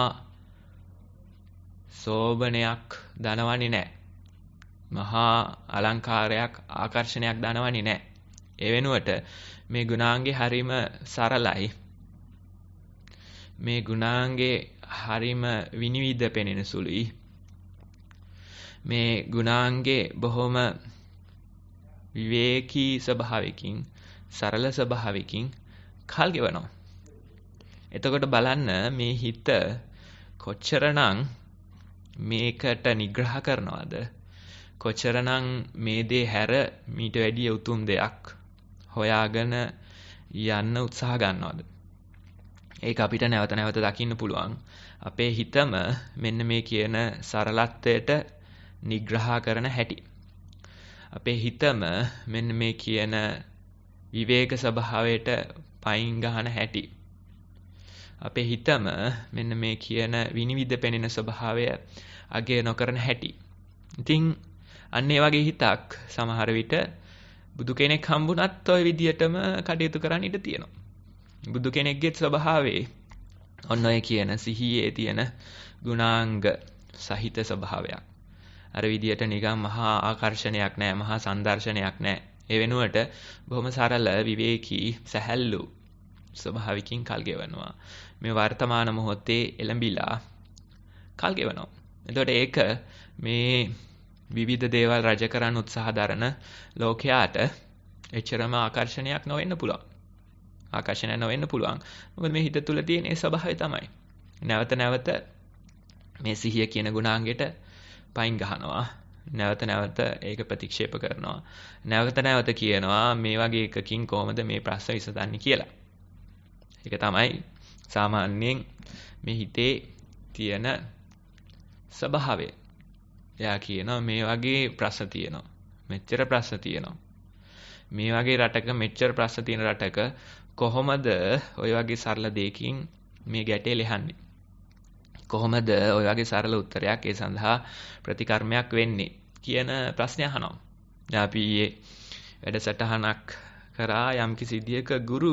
සෝබනයක් දනවන්නේ නැහැ. මහා අලංකාරයක්, ආකර්ෂණයක් දනවන්නේ නැහැ. ඒ වෙනුවට මේ ගුණාංගේ හරීම සරලයි. මේ ගුණාංගේ හරීම විනිවිද පෙනෙන සුළුයි. මේ ගුණාංගේ බොහොම විවේකී ස්වභාවයකින්, සරල ස්වභාවයකින් කල් ගෙවනවා. එතකොට බලන්න මේ හිත කොච්චරනම් මේකට නිග්‍රහ කරනවද? කොච්චරනම් මේ දේ හැර මීට වැඩිය උතුම් දෙයක් හොයාගෙන යන්න උත්සාහ ගන්නවද? ඒක අපිට නැවත නැවත දකින්න පුළුවන්. අපේ හිතම මෙන්න මේ කියන සරලත්වයට නිග්‍රහ කරන හැටි. අපේ හිතම මෙන්න මේ කියන විවේක ස්වභාවයට පයින් ගහන හැටි. අපේ හිතම මෙන්න මේ කියන විනිවිද පෙනෙන ස්වභාවය අගය නොකරන හැටි. ඉතින් අන්න ඒ වගේ හිතක් සමහර විට බුදු කෙනෙක් හම්බුණත් ওই විදියටම කටයුතු කරන්න ඉඩ තියෙනවා. බුදු කෙනෙක්ගේ ස්වභාවයේ ඔන්න ඔය කියන සිහියේ තියෙන ගුණාංග සහිත ස්වභාවයක්. අර විදියට නිකන් මහා ආකර්ෂණයක් නැහැ, මහා සංදර්ශනයක් නැහැ. ඒ වෙනුවට බොහොම සරල, විවේකී, සැහැල්ලු ස්වභාවිකින් කල් ගෙවනවා. මේ වර්තමාන මොහොතේ එළඹිලා කල් ගෙවනවා. එතකොට ඒක මේ විවිධ දේවල් රජ කරන්න උත්සාහ දරන ලෝකයාට එච්චරම ආකර්ෂණයක් නොවෙන්න පුළුවන්. ආකර්ෂණයක් නොවෙන්න පුළුවන්. මොකද මේ හිත තුළ තියෙන ඒ ස්වභාවය තමයි. නැවත නැවත මේ සිහිය කියන ගුණාංගයට පයින් ගහනවා. නැවත නැවත ඒක ප්‍රතික්ෂේප කරනවා. නැවත නැවත කියනවා මේ වගේ එකකින් කොහොමද මේ ප්‍රශ්න විසඳන්නේ කියලා. ඒක තමයි සාමාන්‍යයෙන් මේ හිතේ තියෙන ස්වභාවය. එයා කියනවා මේ වගේ ප්‍රශ්න තියෙනවා. මෙච්චර ප්‍රශ්න තියෙනවා. මේ වගේ රටක මෙච්චර ප්‍රශ්න තියෙන රටක කොහොමද ඔය වගේ සරල දෙයකින් මේ ගැටේ ලෙහන්නේ? කොහොමද ඔය වගේ සරල උත්තරයක් ඒ සඳහා ප්‍රතිකර්මයක් වෙන්නේ කියන ප්‍රශ්නය අහනවා. දැන් අපි ඊයේ වැඩසටහනක් කරා යම්කිසි විදියක ගුරු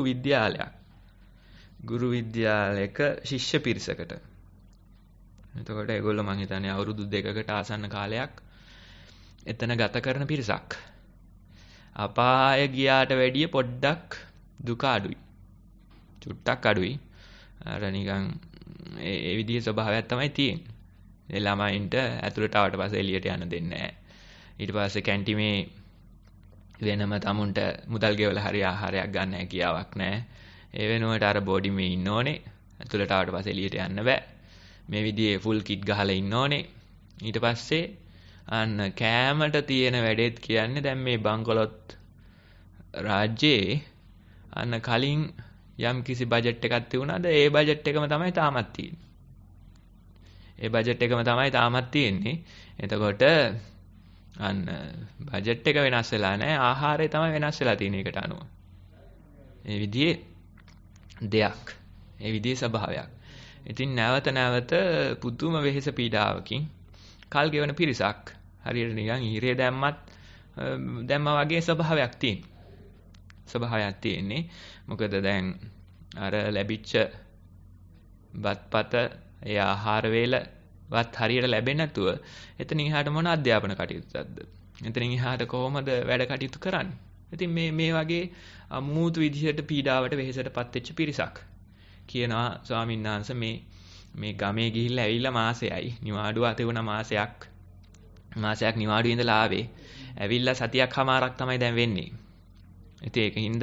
විද්‍යාලයක ශිෂ්‍ය පිරිසකට. එතකොට ඒගොල්ලෝ මං හිතන්නේ අවුරුදු 2කට ආසන්න කාලයක් එතන ගත කරන පිරිසක්. අපාය ගියාට වැඩිය පොඩ්ඩක් දුක අඩුයි. චුට්ටක් අඩුයි. අර නිකන් ඒ විදිහේ ස්වභාවයක් තමයි තියෙන්නේ. ඒ ළමයින්ට ඇතුළට ආවට පස්සේ එළියට යන්න දෙන්නේ නැහැ. ඊට පස්සේ කැන්ටිමේ වෙනම තමුන්ට මුදල් ගෙවලා හරි ආහාරයක් ගන්න හැකියාවක් නැහැ. ඒ වෙනුවට අර බෝඩිමේ ඉන්න ඕනේ. ඇතුළට ආවට පස්සේ එළියට යන්න බෑ. මේ විදිහේ ෆුල් කිට් ගහලා ඉන්න ඕනේ. ඊට පස්සේ අන්න කෑමට තියෙන වැඩේත් කියන්නේ දැන් මේ බංකොලොත් රාජ්‍යයේ අන්න කලින් යම් කිසි බජට් එකක් තිබුණාද ඒ බජට් එකම තමයි තාමත් තියෙන්නේ. එතකොට අන්න බජට් එක වෙනස් වෙලා නැහැ, ආහාරය තමයි වෙනස් වෙලා තියෙන එකට අනුව. ඒ විදිහේ දෙයක්. ඒ විදිහේ ස්වභාවයක්. ඉතින් නැවත නැවත පුදුම වෙහෙස පීඩාවකින් කල් ගෙවන පිරිසක් හරියට නිකන් ඊරේ දැම්මා වගේ ස්වභාවයක් තියෙන්නේ. මොකද දැන් අර ලැබිච්ච බත්පත ඒ ආහාර වේලවත් හරියට ලැබෙන්නේ නැතුව එතනින් එහාට මොන අධ්‍යාපන කටයුතුක්ද? එතනින් එහාට කොහොමද වැඩ කටයුතු කරන්නේ? ඉතින් මේ වගේ අමුතු විදිහට පීඩාවට වෙහෙසටපත් වෙච්ච පිරිසක් කියනවා ස්වාමීන් වහන්සේ මේ ගමේ ගිහිල්ලා ඇවිල්ලා මාසෙයි නිවාඩුව අතේ මාසයක් නිවාඩුවේ ඉඳලා ආවේ. ඇවිල්ලා සතියක් හමාරක් තමයි දැන් වෙන්නේ. ඉතින් ඒකින්ද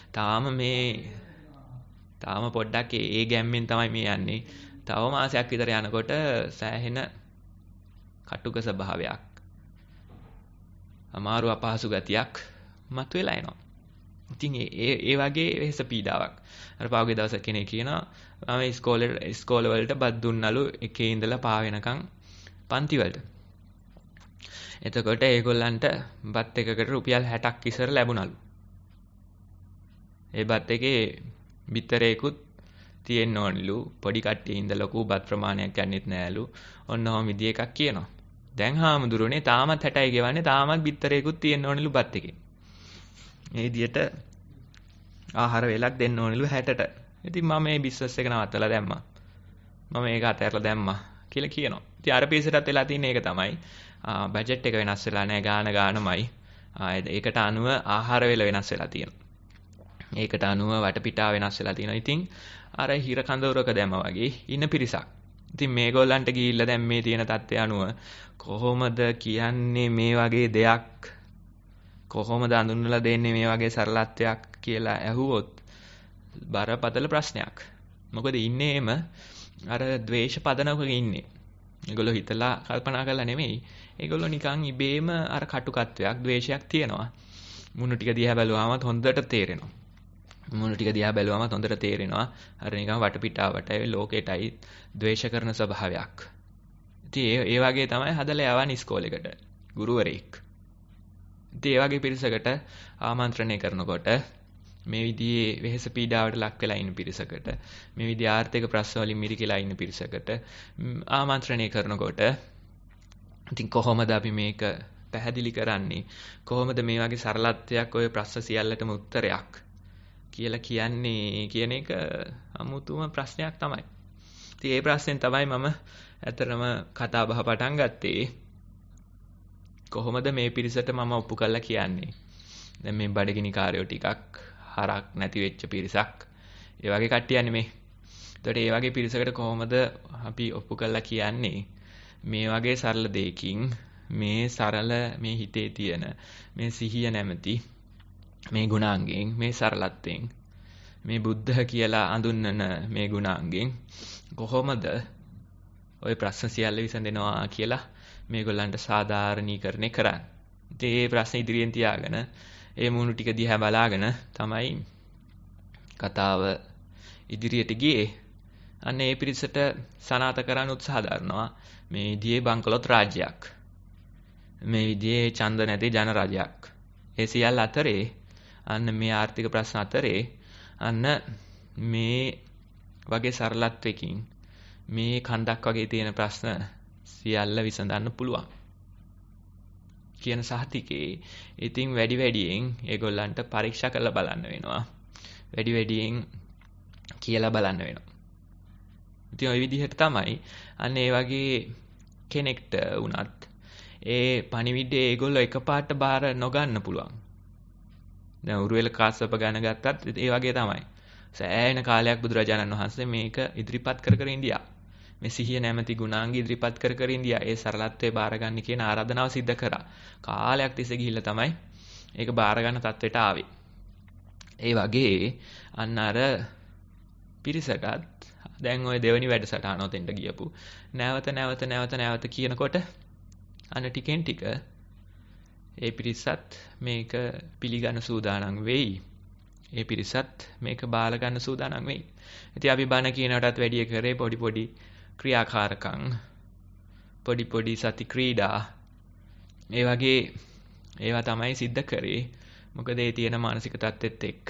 තාම පොඩ්ඩක් ඒ ගැම්මෙන් තමයි මේ යන්නේ. තව මාසයක් විතර යනකොට සෑහෙන කටුක ස්වභාවයක්, අමාරු අපහසු ගතියක් මතුවලා එනවා. ඉතින් ඒ වගේ වෙහෙස පීඩාවක්. අර පහුගිය දවසක් කෙනෙක් කියනවා මම ඉස්කෝලේ වලට බත් දුන්නලු එකේ ඉඳලා පහ වෙනකන් පන්ති වලට. එතකොට ඒගොල්ලන්ට බත් එකකට රුපියල් 60ක් ඉස්සර ලැබුණලු. ඒ බත් එකේ බිත්තරේකුත් තියෙන්න ඕනලු. පොඩි කට්ටිය ඉඳලා ලොකු බත් ප්‍රමාණයක් ගන්නෙත් නෑලු. ඔන්න ඔහොම විදි එකක් කියනවා. දැන් හාමුදුරනේ තාමත් 60යි ගෙවන්නේ, තාමත් බිත්තරේකුත් තියෙන්න ඕනලු බත් එකේ. මේ විදියට ආහාර වේලක් දෙන්න ඕනලු 60ට. ඉතින් මම මේ බිස්නස් එක නවත්තලා දැම්මා. මම ඒක අතහැරලා දැම්මා කියලා කියනවා. ඉතින් අර පිරිසටත් වෙලා තියෙන එක තමයි. බජට් එක වෙනස් වෙලා නැහැ, ගානමයි. ඒකට අනුව ආහාර වේල වෙනස් වෙලා තියෙනවා. ඒකට අනුව වටපිටාව වෙනස් වෙලා තියෙනවා. ඉතින් අර හිර කඳවුරක දැම්මා වගේ ඉන්න පිරිසක්. ඉතින් මේගොල්ලන්ට ගිහිල්ලා දැන් මේ තියෙන තත්ත්වය අනුව කොහොමද කියන්නේ මේ වගේ දෙයක් කොහොමද අඳුන්වලා දෙන්නේ මේ වගේ සරලත්වයක් කියලා ඇහුවොත් බරපතල ප්‍රශ්නයක්. මොකද ඉන්නේම අර ද්වේෂ පදනක ඉන්නේ. ඒගොල්ලෝ හිතලා කල්පනා කරලා නෙමෙයි. ඒගොල්ලෝ නිකන් ඉබේම අර කටුකත්වයක්, ද්වේෂයක් තියෙනවා. මුණු ටික දිහා බැලුවාමත් හොඳට තේරෙනවා. අර නිකන් වටපිටාවට ලෝකෙටයි ද්වේෂ කරන ස්වභාවයක්. ඉතින් ඒ වගේ තමයි හදලා යවන්නේ ඉස්කෝලේකට ගුරුවරයෙක්. ඉතින් ඒ වගේ පිරිසකට ආමන්ත්‍රණය කරනකොට මේ විදිහේ වෙහෙස පීඩාවට ලක් වෙලා ඉන්න පිරිසකට, මේ විදිහේ ආර්ථික ප්‍රශ්න වලින් මිරිකලා ඉන්න පිරිසකට ආමන්ත්‍රණය කරනකොට ඉතින් කොහොමද අපි මේක පැහැදිලි කරන්නේ කොහොමද මේ වගේ සරලත්වයක් ඔය ප්‍රශ්න සියල්ලටම උත්තරයක් කියලා කියන්නේ කියන එක අමුතුම ප්‍රශ්නයක් තමයි. ඉතින් ඒ ප්‍රශ්නෙන් තමයි මම ඇත්තටම කතා බහ පටන් ගත්තේ. කොහොමද මේ පිරිසට මම ඔප්පු කරලා කියන්නේ? දැන් මේ බඩගිනි කාර්යෝ ටිකක් හරක් නැති වෙච්ච පිරිසක්. ඒ වගේ කට්ටියන්නේ මේ. ඒතකොට ඒ වගේ පිරිසකට කොහොමද අපි ඔප්පු කරලා කියන්නේ? මේ වගේ සරල දෙයකින් මේ සරල මේ හිතේ තියෙන මේ සිහිය නැමැති මේ ගුණාංගයෙන් මේ සරලත්වයෙන් මේ බුද්ධ කියලා අඳුන්වන මේ ගුණාංගයෙන් කොහොමද ওই ප්‍රශ්න සියල්ල විසඳෙනවා කියලා මේගොල්ලන්ට සාධාරණීකරණය කරන්නේ. ඉතින් මේ ප්‍රශ්න ඉදිරියෙන් තියාගෙන ඒ මුණු ටික දිහා බලාගෙන තමයි කතාව ඉදිරියට ගියේ. අන්න ඒ පිරිසට සනාත කරන්න උත්සාහ දරනවා මේ විදිහේ බංකොලොත් රාජ්‍යයක්. මේ විදිහේ ඡන්ද නැති ජනරජයක්. ඒ සියල්ල අතරේ අන්න මේ ආර්ථික ප්‍රශ්න අතරේ අන්න මේ වගේ සරලත්වයකින් මේ කණ්ඩක් වගේ තියෙන ප්‍රශ්න සියල්ල විසඳන්න පුළුවන් කියන සහතිකේ ඉතින් වැඩි වැඩියෙන් ඒගොල්ලන්ට පරීක්ෂා කරලා බලන්න වෙනවා. වැඩි වැඩියෙන් කියලා බලන්න වෙනවා. ඉතින් ওই විදිහට තමයි අන්න ඒ වගේ කෙනෙක්ට වුණත් ඒ පණිවිඩේ ඒගොල්ලෝ එකපාරට බාර නොගන්න පුළුවන්. දැන් උරුවෙල කාශ්‍යප ගැන ගත්තත් ඒ වගේ තමයි. සෑහෙන කාලයක් බුදුරජාණන් වහන්සේ මේක ඉදිරිපත් කර ඉන්දියා. මේ සිහිය නැමැති ගුණාංග ඉදිරිපත් කර ඉන්දියා. ඒ සරලත්වයේ බාරගන්න කියන ආරාධනාව සිද්ධ කරා. කාලයක් තිස්සේ ගිහිල්ලා තමයි ඒක බාරගන්න තත්ත්වයට ආවේ. ඒ වගේ අන්න අර පිරිසටත් දැන් ওই දෙවෙනි වැඩසටහන ඔතෙන්ට ගියපු නැවත කියනකොට අන්න ටිකෙන් ටික ඒ පිරිසත් මේක පිළිගන්න සූදානම් වෙයි. ඒ පිරිසත් මේක බාර ගන්න සූදානම් වෙයි. ඉතින් අපි බණ කියනටත් වැඩිය කරේ පොඩි ක්‍රියාකාරකම්, පොඩි සති ක්‍රීඩා. ඒ වගේ ඒවා තමයි සිද්ධ කරේ. මොකද ඒ තියෙන මානසික තත්ත්වෙත් එක්ක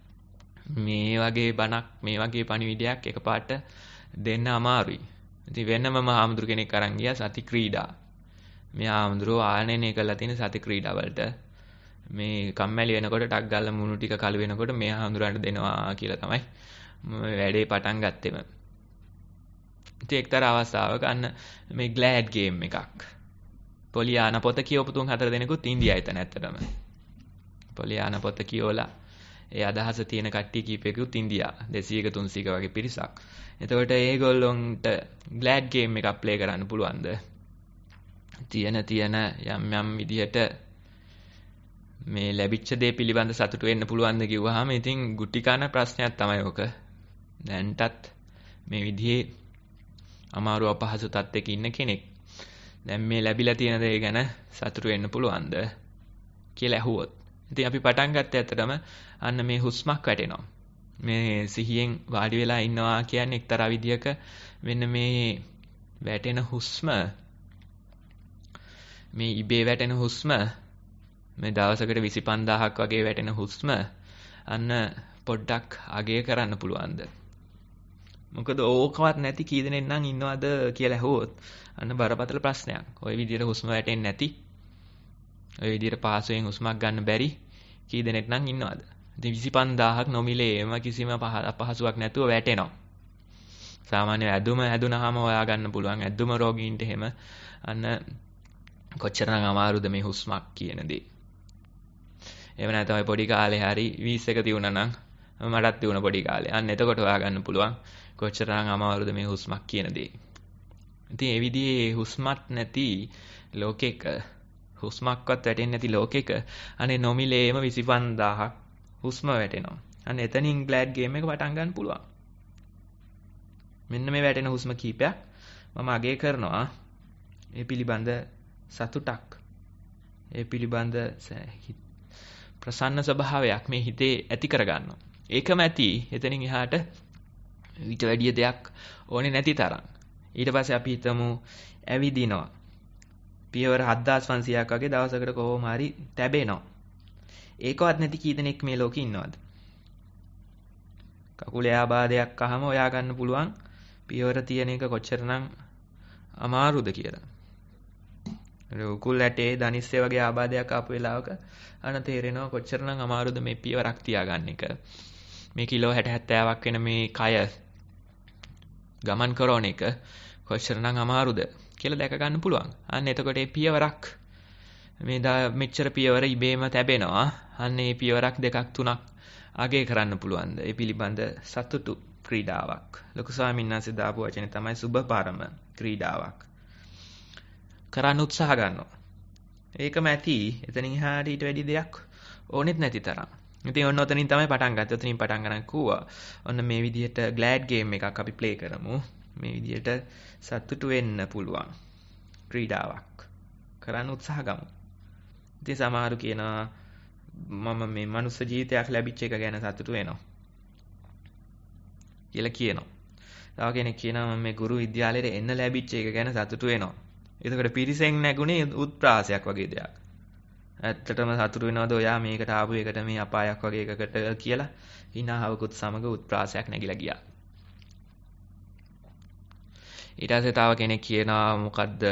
මේ වගේ බණක්, මේ වගේ පණිවිඩයක් එකපාරට දෙන්න අමාරුයි. ඉතින් වෙනමම ආමුදුර කෙනෙක් අරන් ගියා සති ක්‍රීඩා. මේ ආමුදුරෝ ආනයනය කරලා තියෙන සති ක්‍රීඩා වලට මේ කම්මැලි වෙනකොට ටක් ගාලා මුණු ටික කළු වෙනකොට මේ ආමුදුරන්ට දෙනවා කියලා තමයි වැඩේ පටන් ගත්තෙම. ඉතින් එක්තරා අවස්ථාවක අන්න මේ ග්ලෑඩ් ගේම් එකක්. පොලියාන පොත කියවපු 3-4 දෙනෙකුත් ඉන්දියා එතන ඇත්තටම. පොලියාන පොත කියවලා ඒ අදහස තියෙන කට්ටිය කීපෙකුත් ඉන්දියා 200ක 300ක වගේ පිරිසක්. එතකොට ඒගොල්ලොන්ට ග්ලෑඩ් ගේම් එකක් ප්ලේ කරන්න පුළුවන්ද? තියෙන යම් විදිහට මේ ලැබිච්ච දේ පිළිබඳ සතුටු වෙන්න පුළුවන්ද කිව්වහම ඉතින් ගුටි කන ප්‍රශ්නයක් තමයි ඔක. දැන්ටත් මේ විදිහේ අමාරු අපහසු තත්ත්වයක ඉන්න කෙනෙක් දැන් මේ ලැබිලා තියෙන දේ ගැන සතුටු වෙන්න පුළුවන්ද කියලා ඇහුවොත්. ඉතින් අපි පටන් ගත්තේ ඇත්තටම අන්න මේ හුස්මක් වැටෙනවා. මේ සිහියෙන් වාඩි වෙලා ඉන්නවා කියන්නේ එක්තරා විදියක මෙන්න මේ වැටෙන හුස්ම, මේ ඉබේ වැටෙන හුස්ම, මේ දවසකට 25000ක් වගේ වැටෙන හුස්ම අන්න පොඩ්ඩක් අගය කරන්න පුළුවන්ද? මොකද ඕකවත් නැති කී දෙනෙක් නම් ඉන්නවද කියලා ඇහුවොත් අන්න බරපතල ප්‍රශ්නයක්. ওই විදිහට හුස්ම වැටෙන්නේ නැති, ওই විදිහට පහසුවෙන් හුස්මක් ගන්න බැරි කී දෙනෙක් නම් ඉන්නවද? ඉතින් 25000ක් නොමිලේම කිසිම අපහසුයක් නැතුව වැටෙනවා. සාමාන්‍ය ඇදුම හැදුනහම හොයා ගන්න පුළුවන්. ඇදුම රෝගීන්ට එහෙම අන්න කොච්චරනම් අමාරුද මේ හුස්මක් කියන දේ. එහෙම නැත්නම් ඔය පොඩි කාලේ හරි 20 එක තියුණා නම් මටත් තියුණ පොඩි කාලේ. අන්න එතකොට හොයා ගන්න පුළුවන් කොච්චරනම් අමාරුද මේ හුස්මක් කියන දේ. ඉතින් ඒ විදිහේ හුස්මත් නැති ලෝකෙක, හුස්මක්වත් වැටෙන්නේ නැති ලෝකෙක අනේ නොමිලේම 25000ක් හුස්ම වැටෙනවා. අන්න එතනින් ග්ලෑඩ් ගේම් එක පටන් ගන්න පුළුවන්. මෙන්න මේ වැටෙන හුස්ම කීපයක් මම අගය කරනවා. ඒ පිළිබඳ සතුටක්, ඒ පිළිබඳ ප්‍රසන්න ස්වභාවයක් මේ හිතේ ඇති කරගන්නවා. ඒකම ඇති එතනින් එහාට ඊට වැඩිය දෙයක් ඕනේ නැති තරම්. ඊට පස්සේ අපි හිතමු ඇවිදිනවා. පියවර 7500ක් වගේ දවසකට කොහොම හරි තැබෙනවා. ඒකවත් නැති කී දෙනෙක් මේ ලෝකේ ඉන්නවද? කකුලේ ආබාධයක් අහම හොයා ගන්න පුළුවන් පියවර තියෙන එක කොච්චරනම් අමාරුද කියලා. උකුල් ඇටේ ධනිස්සේ වගේ ආබාධයක් ආපු වෙලාවක අන තේරෙනවා කොච්චරනම් අමාරුද මේ පියවරක් තියාගන්න එක. මේ කිලෝ 60-70ක් වෙන මේ කය ගමන් කරන එක කොච්චරනම් අමාරුද කියලා දැක ගන්න පුළුවන්. අන්න එතකොට මේ පියවරක් මේ මෙච්චර පියවර ඉබේම තැබෙනවා. අන්න මේ පියවරක් දෙකක් තුනක් අගය කරන්න පුළුවන්ද? ඒ පිළිබඳ සතුටු ක්‍රීඩාවක්. ලොකු ස්වාමීන් වහන්සේ දාපු වචනේ තමයි සුබපරම ක්‍රීඩාවක්. කරන්න උත්සාහ ගන්නවා. ඒකම ඇති. එතනින් එහාට ඊට වැඩි දෙයක් ඕනෙත් නැති තරම්. ඉතින් ඔන්න ඔතනින් තමයි පටන් ගත්තේ. ඔතනින් පටන් ගන්න කිව්වා. ඔන්න මේ විදිහට ග්ලෑඩ් ගේම් එකක් අපි ප්ලේ කරමු. මේ විදිහට සතුටු වෙන්න පුළුවන් ක්‍රීඩාවක්. කරන්න උත්සාහ ගමු. ඉතින් සමහරු කියනවා මම මේ මනුස්ස ජීවිතයක් ලැබිච්ච එක ගැන සතුටු වෙනවා කියලා කියනවා. තව කෙනෙක් කියනවා මම මේ ගුරු විද්‍යාලයට එන්න ලැබිච්ච එක ගැන සතුටු වෙනවා. එතකොට පිරිසෙන් නැගුණේ උත්ප්‍රාසයක් වගේ දෙයක්. ඇත්තටම සතුටු වෙනවද ඔයා මේකට ආපු එකට මේ අපායක් වගේ එකකට කියලා හිනාවකුත් සමග උත්ප්‍රාසයක් නැగిලා ගියා. ඊට පස්සේ තව කෙනෙක් කියනවා මොකද්ද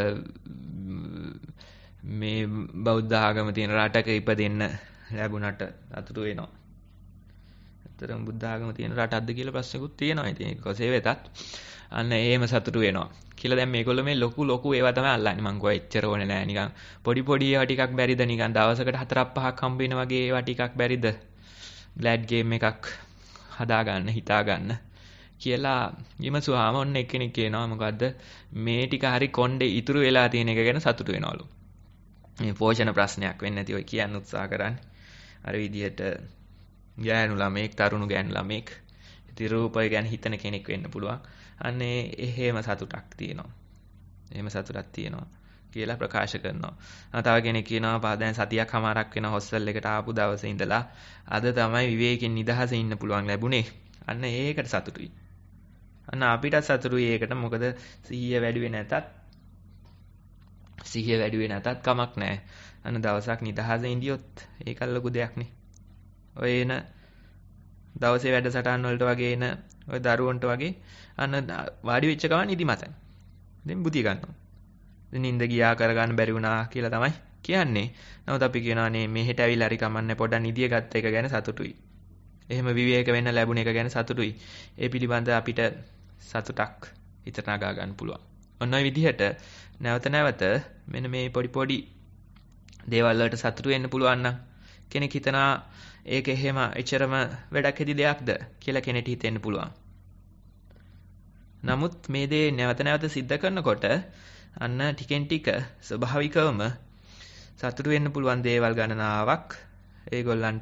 මේ බෞද්ධ ආගම තියෙන රටක ඉපදෙන්න ලැබුණට සතුටු වෙනවා. ඇත්තටම බුද්ධ ආගම තියෙන රටක්ද කියලා ප්‍රශ්නකුත් තියෙනවා. ඉතින් ඒක කොසේ වෙතත් අන්න එහෙම සතුටු වෙනවා. කියලා දැන් මේගොල්ලෝ මේ ලොකු ඒවා තමයි අල්ලන්නේ. මං ගෝ එච්චර ඕනේ නෑ නිකන් පොඩි ඒවා ටිකක් බැරිද නිකන් දවසකට 4-5ක් හම්බ වෙන වගේ ඒවා ටිකක් බැරිද බ්ලැඩ් ගේම් එකක් හදා ගන්න හිතා ගන්න කියලා විමසුවාම ඔන්න එක්කෙනෙක් කියනවා මොකද්ද මේ ටික හරි කොණ්ඩේ ඉතුරු වෙලා තියෙන එක ගැන සතුටු වෙනවලු. මේ පෝෂණ ප්‍රශ්නයක් වෙන්නේ නැති ඔය කියන්න උත්සාහ කරන්නේ. අර විදිහට ගෑනු ළමෙක් තරුණු ගෑනු ළමෙක් ඉතින් රූපය ගැන හිතන කෙනෙක් වෙන්න පුළුවන්. අන්නේ එහෙම සතුටක් තියෙනවා. එහෙම සතුටක් තියෙනවා කියලා ප්‍රකාශ කරනවා. තව කෙනෙක් කියනවා දැන් සතියක් හමාරක් වෙන හොස්ටල් එකට ආපු දවසේ ඉඳලා අද තමයි විවේකයෙන් නිදහසේ ඉන්න පුළුවන් ලැබුණේ. අන්න ඒකට සතුටුයි. අන්න අපිට සතුටුයි ඒකට. මොකද සිහිය වැඩි වෙන්නේ නැතත් කමක් නැහැ. අන්න දවසක් නිදහසේ ඉඳියොත් ඒක ලොකු දෙයක් නේ. ඔය එන දවසේ වැඩසටහන් වලට වගේ එන ඔය දරුවන්ට වගේ අන්න වාඩි වෙච්ච ගමන් නිදිමතයි. ඉතින් බුතිය ගන්නවා. ඉතින් නිින්ද ගියා කරගන්න බැරි වුණා කියලා තමයි කියන්නේ. නමුත් අපි කියනවා නේ මෙහෙට ඇවිල්ලා හරි කමන්නේ පොඩ්ඩක් නිදිය ගත්ත එක ගැන සතුටුයි. එහෙම විවේක වෙන්න ලැබුණ එක ගැන සතුටුයි. ඒ පිළිබඳ අපිට සතුටක් හිතට නගා ගන්න පුළුවන්. ඔන්න ඔය විදිහට නැවත මෙන්න මේ පොඩි දේවල් වලට සතුටු වෙන්න පුළුවන් නම් කෙනෙක් හිතනවා ඒක එහෙම එච්චරම වැඩක් ඇති දෙයක්ද කියලා කෙනෙක් හිතෙන්න පුළුවන්. නමුත් මේ දේ නැවත සිද්ධ කරනකොට අන්න ටිකෙන් ටික ස්වභාවිකවම සතුටු වෙන්න පුළුවන් දේවල් ගණනාවක් ඒගොල්ලන්ට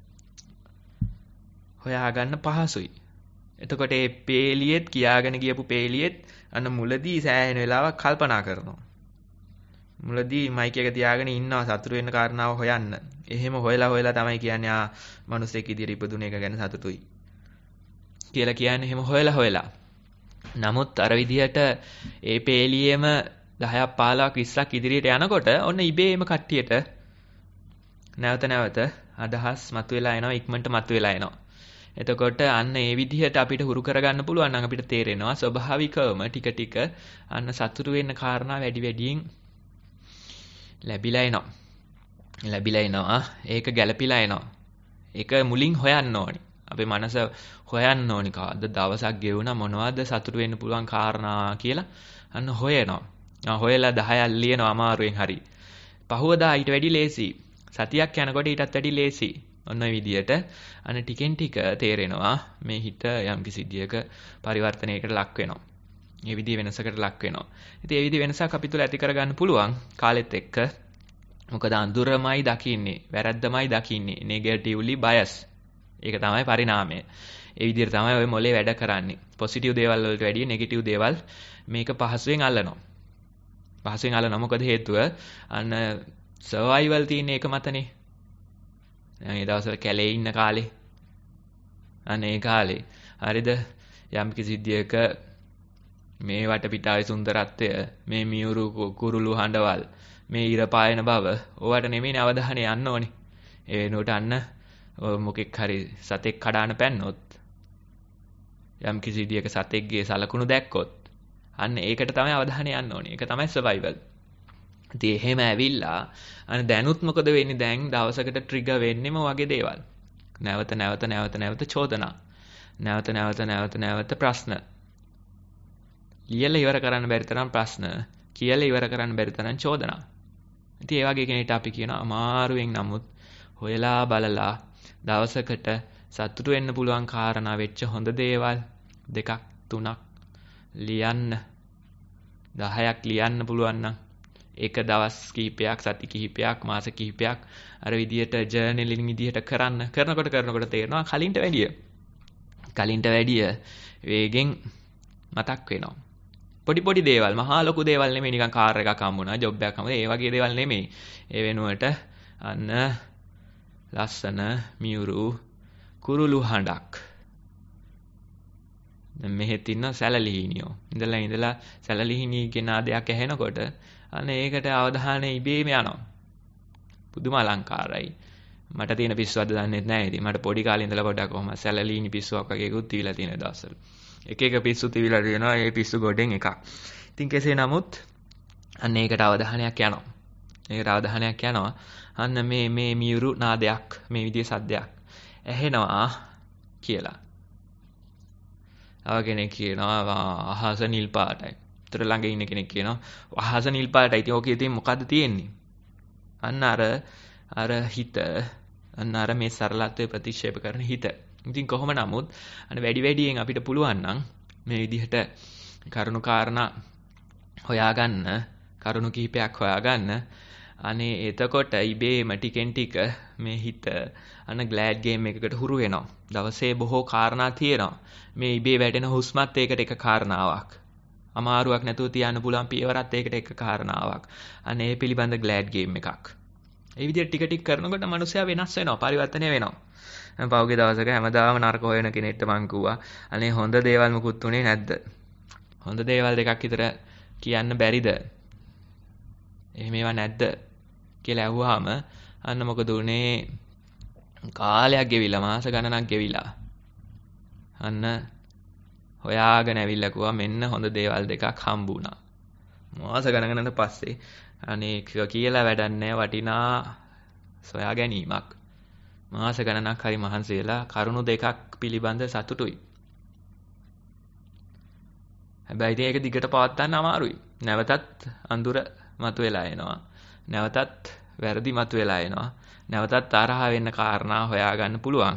හොයාගන්න පහසුයි. එතකොට මේ පේලියෙත් කියාගෙන ගියපු පේලියෙත් අන්න මුලදී සෑහෙන වෙලාවක් කල්පනා කරනවා. මුලදී මයික් එක තියාගෙන ඉන්නවා සතුටු වෙන්න කාරණාව හොයන්න. එහෙම හොයලා තමයි කියන්නේ මිනිස්සෙක් ඉදිරිය ඉපදුන එක ගැන සතුටුයි කියලා කියන්නේ එහෙම හොයලා. නමුත් අර විදිහට ඒ පේලියෙම 10ක් 15ක් 20ක් ඉදිරියට යනකොට ඔන්න ඉබේම කට්ටියට නැවත අදහස් මතුවලා එනවා ඉක්මනට මතුවලා එනවා. එතකොට අන්න ඒ විදිහට අපිට හුරු කරගන්න පුළුවන් නම් අපිට තේරෙනවා ස්වභාවිකවම ටික අන්න සතුටු වෙන්න කාරණා වැඩියෙන් ලැබිලා එනවා. ඒක ගැළපිලා එනවා. ඒක මුලින් හොයන්න ඕනි. අපේ මනස හොයන්න ඕනි කවද්ද දවසක් ගෙවුණා මොනවද සතුටු වෙන්න පුළුවන් කාරණා කියලා අන්න හොයනවා. හොයලා 10ක් ලියනවා අමාරුවෙන් හරි. පහුවදා ඊට වැඩි ලේසි. සතියක් යනකොට ඊටත් වැඩි ලේසි. ඔන්න ඔය විදිහට අන්න ටිකෙන් ටික තේරෙනවා මේ හිත යම්කිසි සිද්ධියක පරිවර්තනයකට ලක් වෙනවා. මේ විදිහේ වෙනසකට ලක් වෙනවා. ඉතින් මේ විදිහේ වෙනසක් අපි තුල ඇති කරගන්න පුළුවන් කාලෙත් එක්ක. මොකද අඳුරමයි දකින්නේ, වැරද්දමයි දකින්නේ. Negatively bias. ඒක තමයි පරිණාමය. ඒ විදිහට තමයි ඔය මොලේ වැඩ කරන්නේ. පොසිටිව් දේවල් වලට වැඩිය නෙගටිව් දේවල් මේක පහසුවෙන් අල්ලනවා. මොකද හේතුව අන්න සර්වයිවල් තියෙන එක මතනේ. දැන් ඒ දවස්වල කැලේ ඉන්න කාලේ. අනේ කාලේ. හරිද? යම් කිසි සිද්ධියක මේ වටපිටාවේ සුන්දරත්වය, මේ මියුරු කුරුළු හඬවල්, මේ ඉර පායන බව, ඕවට නෙමෙයි අවධානය යන්න ඕනේ. ඒ වෙනුවට අන්න මොකෙක් හරි සතෙක් කඩාන පැන්නොත්, යම් කිසි විදියක සතෙක්ගේ සලකුණු දැක්කොත්, අන්න ඒකට තමයි අවධානය යන්න ඕනේ. ඒක තමයි සර්වයිවල්. ඉතින් එහෙම ඇවිල්ලා අනේ දැනුත් මොකද වෙන්නේ දැන් දවසකට ට්‍රිගර් වෙන්නෙම වගේ දේවල්. නැවත චෝදනා. නැවත ප්‍රශ්න. ලියලා ඉවර කරන්න බැරි තරම් ප්‍රශ්න. කියලා ඉවර කරන්න බැරි තරම් චෝදනා. ඉතින් ඒ වගේ කෙනෙක්ට අපි කියන අමාරුවෙන් නමුත් හොයලා බලලා දවසකට සතුටු වෙන්න පුළුවන් කාරණා වෙච්ච හොඳ දේවල් 2 3ක් ලියන්න 10ක් ලියන්න පුළුවන් නම් ඒක දවස් කිහිපයක් සති කිහිපයක් මාස කිහිපයක් අර විදියට ජර්නලින් විදියට කරනකොට තේරෙනවා කලින්ට වැඩිය වේගෙන් මතක් වෙනවා. පොඩි දේවල් මහා ලොකු දේවල් නෙමෙයි නිකන් කාර් එකක් හම්බුණා ජොබ් එකක් හම්බුණා ඒ වගේ දේවල් නෙමෙයි. ඒ වෙනුවට අන්න ලස්සන මියුරු කුරුළු හඬක්. දැන් මෙහෙත් ඉන්න සැලලිහිනියෝ. ඉඳලා සැලලිහිනියගේ නාදයක් ඇහෙනකොට අනේ ඒකට අවධානය ඉබේම යනවා. පුදුම අලංකාරයි. මට තියෙන පිස්සුවක්ද දන්නේ නැහැ. ඉතින් මට පොඩි කාලේ ඉඳලා පොඩ්ඩක් කොහොම සැලලිහිනි පිස්සුවක් වගේකුත් තියලා තියෙන දවස්වල. එක පිස්සු තියලා තියෙනවා. ඒ පිස්සු ගොඩෙන් එකක්. ඉතින් කෙසේ නමුත් අන්න ඒකට අවධානයක් යනවා. අන්න මේ මියුරු නාදයක් මේ විදිහේ සද්දයක් ඇහෙනවා කියලා. තව කෙනෙක් කියනවා අහස නිල් පාටයි. උතර ළඟ ඉන්න කෙනෙක් කියනවා අහස නිල් පාටයි. ඉතින් ඕකේ තියෙන්නේ මොකද්ද තියෙන්නේ? අන්න අර හිත අන්න අර මේ සරලත්වය ප්‍රතික්ෂේප කරන හිත. ඉතින් කොහොම නමුත් අන්න වැඩියෙන් අපිට පුළුවන් නම් මේ විදිහට කරුණු කාරණා හොයාගන්න කරුණු කිහිපයක් හොයාගන්න අනේ එතකොට ඉබේම ටිකෙන් ටික මේ හිත අන්න ග්ලෑඩ් ගේම් එකකට හුරු වෙනවා. දවසේ බොහෝ කාරණා තියෙනවා. මේ ඉබේ වැටෙන හුස්මත් ඒකට එක කාරණාවක්. අමාරුවක් නැතුව තියන්න පුළුවන් පියවරත් ඒකට එක කාරණාවක්. අනේ ඒ පිළිබඳ ග්ලෑඩ් ගේම් එකක්. ඒ විදිහට ටික කරනකොට මනුස්සයා වෙනස් වෙනවා, පරිවර්තනය වෙනවා. පහුගිය දවසක හැමදාම නරක හොයන කෙනෙක්ට මං කිව්වා අනේ හොඳ දේවල් මුකුත් උනේ නැද්ද? හොඳ දේවල් දෙකක් විතර කියන්න බැරිද? එහෙම ඒවා නැද්ද කියලා ඇහුවාම අන්න මොකද උනේ? කාලයක් ගෙවිලා මාස ගණනක් ගෙවිලා අන්න හොයාගෙන ඇවිල්ලා කිව්වා මෙන්න හොඳ දේවල් දෙකක් හම්බුණා. මාස ගණනකට පස්සේ අනේ කියලා වැඩක් නැහැ වටිනා සොයා ගැනීමක්. මාස ගණනක් හරි මහන්සි වෙලා කරුණු දෙකක් පිළිබඳ සතුටුයි. හැබැයි ඉතින් ඒක දිගට පවත්වන්න අමාරුයි. නැවතත් අඳුර මතුවලා එනවා. නැවතත් වැරදි මතුවලා එනවා. නැවතත් තරහ වෙන්න කාරණා හොයාගන්න පුළුවන්.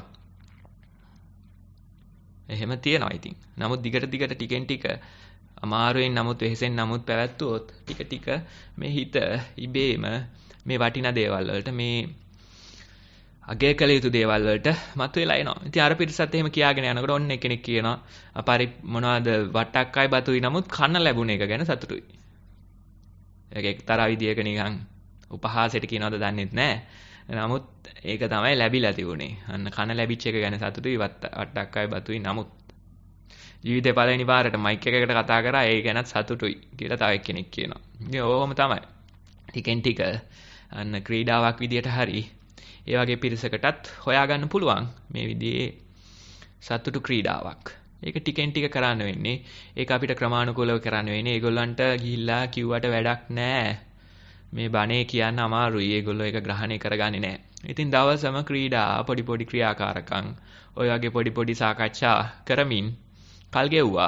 එහෙම තියෙනවා ඉතින්. නමුත් දිගට ටිකෙන් ටික අමාරුවෙන් නමුත් වෙහෙසෙන් නමුත් පැවැත්වුවොත් ටික මේ හිත ඉබේම මේ වටිනා දේවල් වලට මේ අගය කළ යුතු දේවල් වලට මතුවලා එනවා. ඉතින් අර පිටසත් එහෙම කියාගෙන යනකොට ඔන්න කෙනෙක් කියනවා අපරි මොනවද වට්ටක්කයි බතුයි නමුත් කන්න ලැබුණ එක ගැන සතුටුයි. ඒක එක්තරා විදියක නිකන් උපහාසයට කියනවද දන්නෙත් නැහැ. නමුත් ඒක තමයි ලැබිලා තිබුණේ. අන්න කන ලැබිච්ච එක ගැන සතුටුයි වට්ටක්කයි බතුයි නමුත් ජීවිතේ පළවෙනි පාරට මයික් එකකට කතා කරා ඒ ගැනත් සතුටුයි කියලා තව එක්කෙනෙක් කියනවා. ඉතින් ඕවම තමයි. ටිකෙන් ටික අන්න ක්‍රීඩාවක් විදියට හරි ඒ වගේ පිරිසකටත් හොයාගන්න පුළුවන් මේ විදිහේ සතුටු ක්‍රීඩාවක්. ඒක ටිකෙන් ටික කරන්න වෙන්නේ. ඒක අපිට ක්‍රමානුකූලව කරන්න වෙන්නේ. ඒගොල්ලන්ට ගිහිල්ලා කිව්වට වැඩක් නැහැ. මේ බණේ කියන්න අමාරුයි. ඒගොල්ලෝ ඒක ග්‍රහණය කරගන්නේ නැහැ. ඉතින් දවසම ක්‍රීඩා පොඩි ක්‍රියාකාරකම් ඔය වගේ පොඩි සාකච්ඡා කරමින් කල් ගෙව්වා.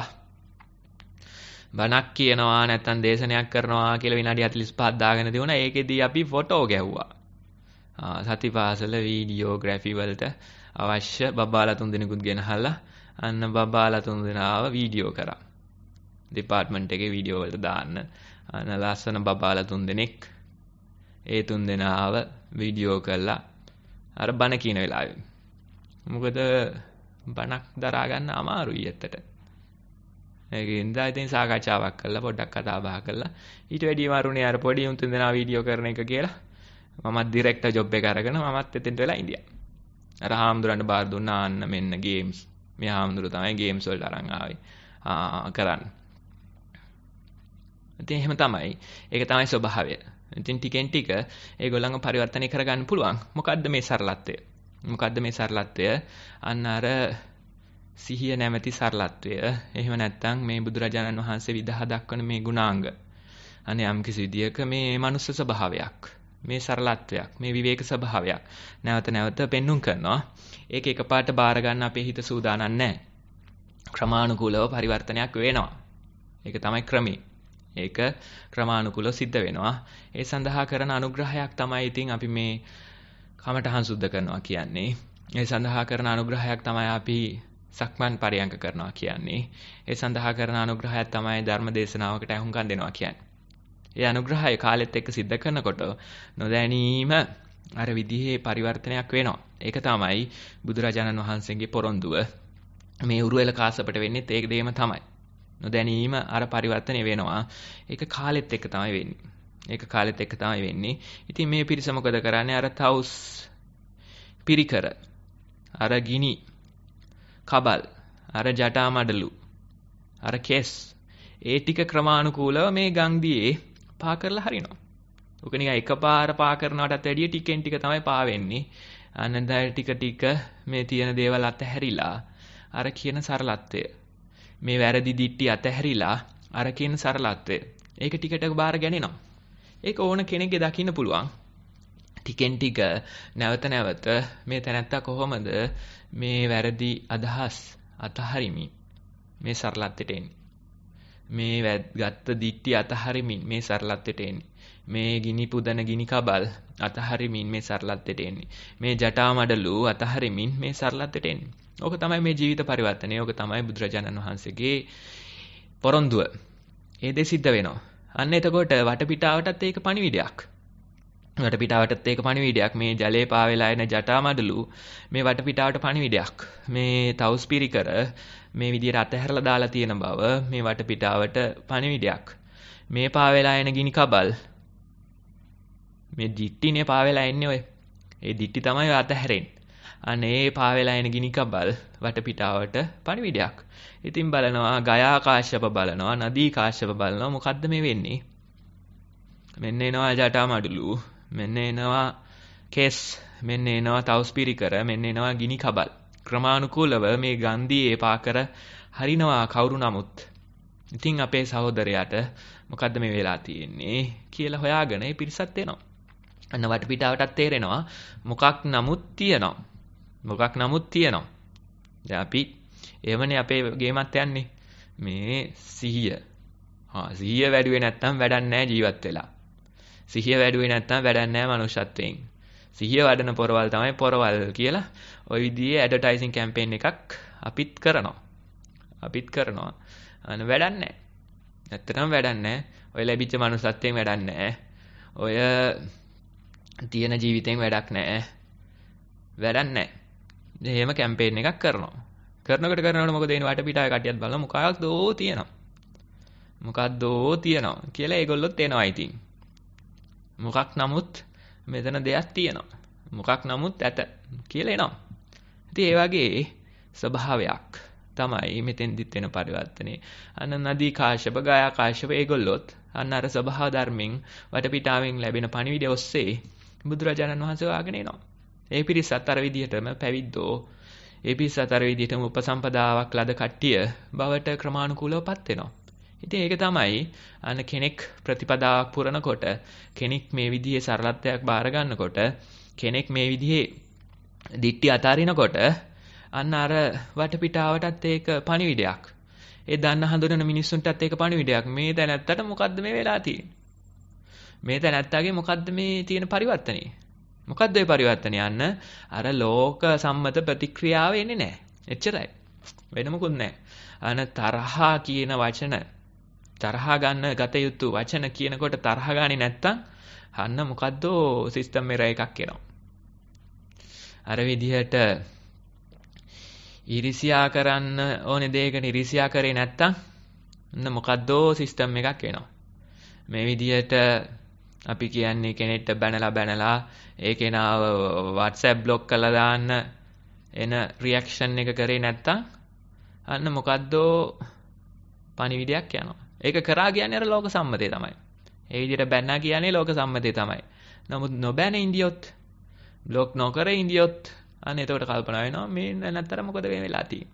බණක් කියනවා නැත්නම් දේශනයක් කරනවා කියලා විනාඩි 45ක් දාගෙන තිබුණා. ඒකෙදී අපි ෆොටෝ ගැව්වා. සතිපාසල වීඩියෝග්‍රැෆි වලට අවශ්‍ය බබාලා 3 දෙනෙකුත් ගෙනහල්ලා අන්න බබාලා 3 දෙනාව වීඩියෝ කරා. ඩිපාර්ට්මන්ට් එකේ වීඩියෝ වලට දාන්න. අන්න ලස්සන බබාලා 3 දෙනෙක් ඒ 3 දෙනාව වීඩියෝ කරලා අර බණ කියන වෙලාවේ. මොකද බණක් දරා ගන්න අමාරුයි ඇත්තට. ඒකින්ද ඉතින් සාකච්ඡාවක් කරලා පොඩ්ඩක් කතා බහ කරලා ඊට වැඩිය වරුණේ අර පොඩි උන් 3 දෙනා වීඩියෝ කරන එක කියලා මමත් ඩිරෙක්ටර් ජොබ් එක අරගෙන මමත් එතෙන්ට වෙලා ඉඳියා. අර හාමුදුරන්ට බාර දුන්නා අන්න මෙන්න ගේම්ස්. මේ හාමුදුරු තමයි ගේම්ස් වලට අරන් ආවේ. කරන්න. ඉතින් එහෙම තමයි. ඒක තමයි ස්වභාවය. ඉතින් ටිකෙන් ටික ඒගොල්ලන්ව පරිවර්තනය කරගන්න පුළුවන්. මොකද්ද මේ සරලත්වය? අන්න අර සිහිය නැමැති සරලත්වය. එහෙම නැත්නම් මේ බුදුරජාණන් වහන්සේ විදහා දක්වන මේ ගුණාංග. අනේ යම්කිසි විදියක මේ මනුස්ස ස්වභාවයක්, මේ සරලත්වයක්, මේ විවේක ස්වභාවයක් නැවත නැවත පෙන්눔 කරනවා. ඒක එකපාරට බාර ගන්න අපේ හිත සූදානම් නැහැ. ක්‍රමානුකූලව පරිවර්තනයක් වෙනවා. ඒක තමයි ක්‍රමය. ඒක ක්‍රමානුකූලව සිද්ධ වෙනවා. ඒ සඳහා කරන අනුග්‍රහයක් තමයි ඉතින් අපි මේ කමඨහං සුද්ධ කරනවා කියන්නේ. ඒ සඳහා කරන අනුග්‍රහයක් තමයි අපි සක්මන් පරියංක කරනවා කියන්නේ. ඒ සඳහා කරන අනුග්‍රහයක් තමයි ධර්ම දේශනාවකට අහුම්කම් දෙනවා කියන්නේ. ඒ අනුග්‍රහය කාලෙත් එක්ක සිද්ධ කරනකොට නොදැනීම අර විදිහේ පරිවර්තනයක් වෙනවා. ඒක තමයි බුදුරජාණන් වහන්සේගේ පොරොන්දුව. මේ උරුවෙල කාසපට වෙන්නේත් ඒක දෙයම තමයි. නොදැනීම අර පරිවර්තනය වෙනවා. ඒක කාලෙත් එක්ක තමයි වෙන්නේ. ඒක කාලෙත් එක්ක තමයි වෙන්නේ. ඉතින් මේ පිරිස මොකද කරන්නේ? අර තවුස් පිරිකර, අර ගිනි කබල්, අර ජටා මඩලු, අර කෙස්, ඒ ටික ක්‍රමානුකූලව මේ ගංදියේ පා කරලා හරිනවා. ඔක නිකන් එකපාර පා කරනවටත් වැඩිය ටිකෙන් ටික තමයි පා වෙන්නේ. අනන්තය ටික ටික මේ තියෙන දේවල් අතහැරිලා අර කියන සරලත්වය, මේ වැරදි දිට්ටි අතහැරිලා අර කියන සරලත්වය, ඒක ටික ටික බාර ගැනෙනවා. ඒක ඕන කෙනෙක්ගේ දකින්න පුළුවන්. ටිකෙන් ටික නැවත නැවත මේ තැනත්තා කොහොමද මේ වැරදි අදහස් අතහරිමින් මේ සරලත්වයට එන්නේ. මේ ගත්ත දිට්ටි අතහරිමින් මේ සරලත්වයට එන්නේ. මේ ගිනි පුදන ගිනි කබල් අතහරිමින් මේ සරලත්වයට එන්නේ. මේ ජටා මඩලු අතහරිමින් මේ සරලත්වයට එන්නේ. ඕක තමයි මේ ජීවිත පරිවර්තනය. ඕක තමයි බුදුරජාණන් වහන්සේගේ පොරොන්දුව. ඒ දේ සිද්ධ වෙනවා. අන්න එතකොට වටපිටාවටත් ඒක පණිවිඩයක්. වටපිටාවටත් ඒක පණිවිඩයක්. මේ ජලයේ පාවෙලා එන ජටා මඩලු මේ වටපිටාවට පණිවිඩයක්. මේ තවුස් පිරිකර මේ විදිහට අතහැරලා දාලා තියෙන බව මේ වටපිටාවට පණිවිඩයක්. මේ පාවෙලා එන ගිනි කබල්, මේ දිට්ටිනේ පාවෙලා එන්නේ ඔය. ඒ දිට්ටි තමයි අතහැරෙන්නේ. අනේ පාවෙලා එන ගිනි කබල් වටපිටාවට පණිවිඩයක්. ඉතින් බලනවා ගයා කාශ්‍යප බලනවා, නදී කාශ්‍යප බලනවා. මොකද්ද මේ වෙන්නේ? මෙන්න එනවා ජටා මඩලු, මෙන්න එනවා කෙස්, මෙන්න එනවා තවුස් පිරිකර, මෙන්න එනවා ගිනි කබල්. ක්‍රමානුකූලව මේ ගන්ධියේ පාකර හරිනවා කවුරු නමුත්. ඉතින් අපේ සහෝදරයාට මොකද්ද මේ වෙලා තියෙන්නේ කියලා හොයාගෙන ඒ පිරිසත් එනවා. අන්න වටපිටාවටත් තේරෙනවා මොකක් නමුත් තියෙනවා. මොකක් නමුත් තියෙනවා. දැන් අපි එවනේ අපේ ගේමත් යන්නේ මේ සිහිය. සිහිය වැඩුවේ නැත්තම් වැඩක් නැහැ ජීවත් වෙලා. සිහිය වැඩුවේ නැත්තම් වැඩක් නැහැ මනුෂ්‍යත්වයෙන්. සිහිය වඩන පොරවල් තමයි පොරවල් කියලා ওই විදිහේ ඇඩ්වර්ටයිසින් කැම්පේන් එකක් අපිත් කරනවා. අන වැඩක් නැහැ. ඇත්තටම වැඩක් නැහැ. ඔය ලැබිච්ච මනුෂ්‍යත්වයෙන් වැඩක් නැහැ. ඔය තියෙන ජීවිතෙන් වැඩක් නැහැ. වැඩක් නැහැ. එහෙම කැම්පේන් එකක් කරනවා. කරනකොට මොකද වෙන්නේ? වටපිටාවේ කටියත් බලන මොකක්දෝ තියෙනවා කියලා ඒගොල්ලොත් එනවා ඉතින්. මොකක් නමුත් මෙතන දෙයක් තියෙනවා. මොකක් නමුත් ඇත කියලා එනවා. ඉතින් ඒ වගේ ස්වභාවයක් තමයි මෙතෙන්දිත් වෙන පරිවර්තනේ. අන්න නදී කාශ්‍යප, ගයා කාශ්‍යප ඒගොල්ලොත් අන්න අර ස්වභාව ධර්මෙන් වටපිටාවෙන් ලැබෙන පණිවිඩය ඔස්සේ බුදුරජාණන් වහන්සේ වාගෙන එනවා. ඒ පිරිසත් අර විදිහටම පැවිද්දෝ, ඒ පිරිසත් අර විදිහටම උපසම්පදාවක් ලද කට්ටිය බවට ක්‍රමානුකූලවපත් වෙනවා. ඉතින් ඒක තමයි අන්න කෙනෙක් ප්‍රතිපදාවක් පුරනකොට, කෙනෙක් මේ විදිහේ සරලත්වයක් බාර ගන්නකොට, කෙනෙක් මේ විදිහේ දිට්ටි අතාරිනකොට අන්න අර වටපිටාවටත් ඒක පණිවිඩයක්. ඒ දන්න හඳුනන මිනිස්සුන්ටත් ඒක පණිවිඩයක්. මේ තැනැත්තට මොකද්ද මේ වෙලා තියෙන්නේ? මේ තැනැත්තගේ මොකද්ද මේ තියෙන පරිවර්තනේ? මොකද්ද ඒ පරිවර්තනේ? යන්න අර ලෝක සම්මත ප්‍රතික්‍රියාව එන්නේ නැහැ. එච්චරයි. වෙන මොකුත් නැහැ. අන තරහා කියන වචන, තරහා ගන්න ගත යුතු වචන කියනකොට තරහා ගන්නේ නැත්තම් අන්න මොකද්ද සිස්ටම් එරර් එකක් එනවා. අර විදිහට ඉරිසියා කරන්න ඕනේ දෙයකට ඉරිසියා කරේ නැත්තම් අන්න මොකද්ද සිස්ටම් එකක් එනවා. මේ විදිහට අපි කියන්නේ කෙනෙක්ට බැනලා ඒ කෙනාව WhatsApp block කරලා දාන්න එන රියැක්ෂන් එක කරේ නැත්තම් අන්න මොකද්ද පණිවිඩයක් යනවා. ඒක කරා කියන්නේ අර ලෝක සම්මතය තමයි. ඒ විදිහට බැන්නා කියන්නේ ලෝක සම්මතය තමයි. නමුත් නොබැන ඉන්දියොත්, බ්ලොක් නොකර ඉන්දියොත් අන්න එතකොට කල්පනා වෙනවා මේ නැත්තර මොකද මේ වෙලා තියෙන්නේ.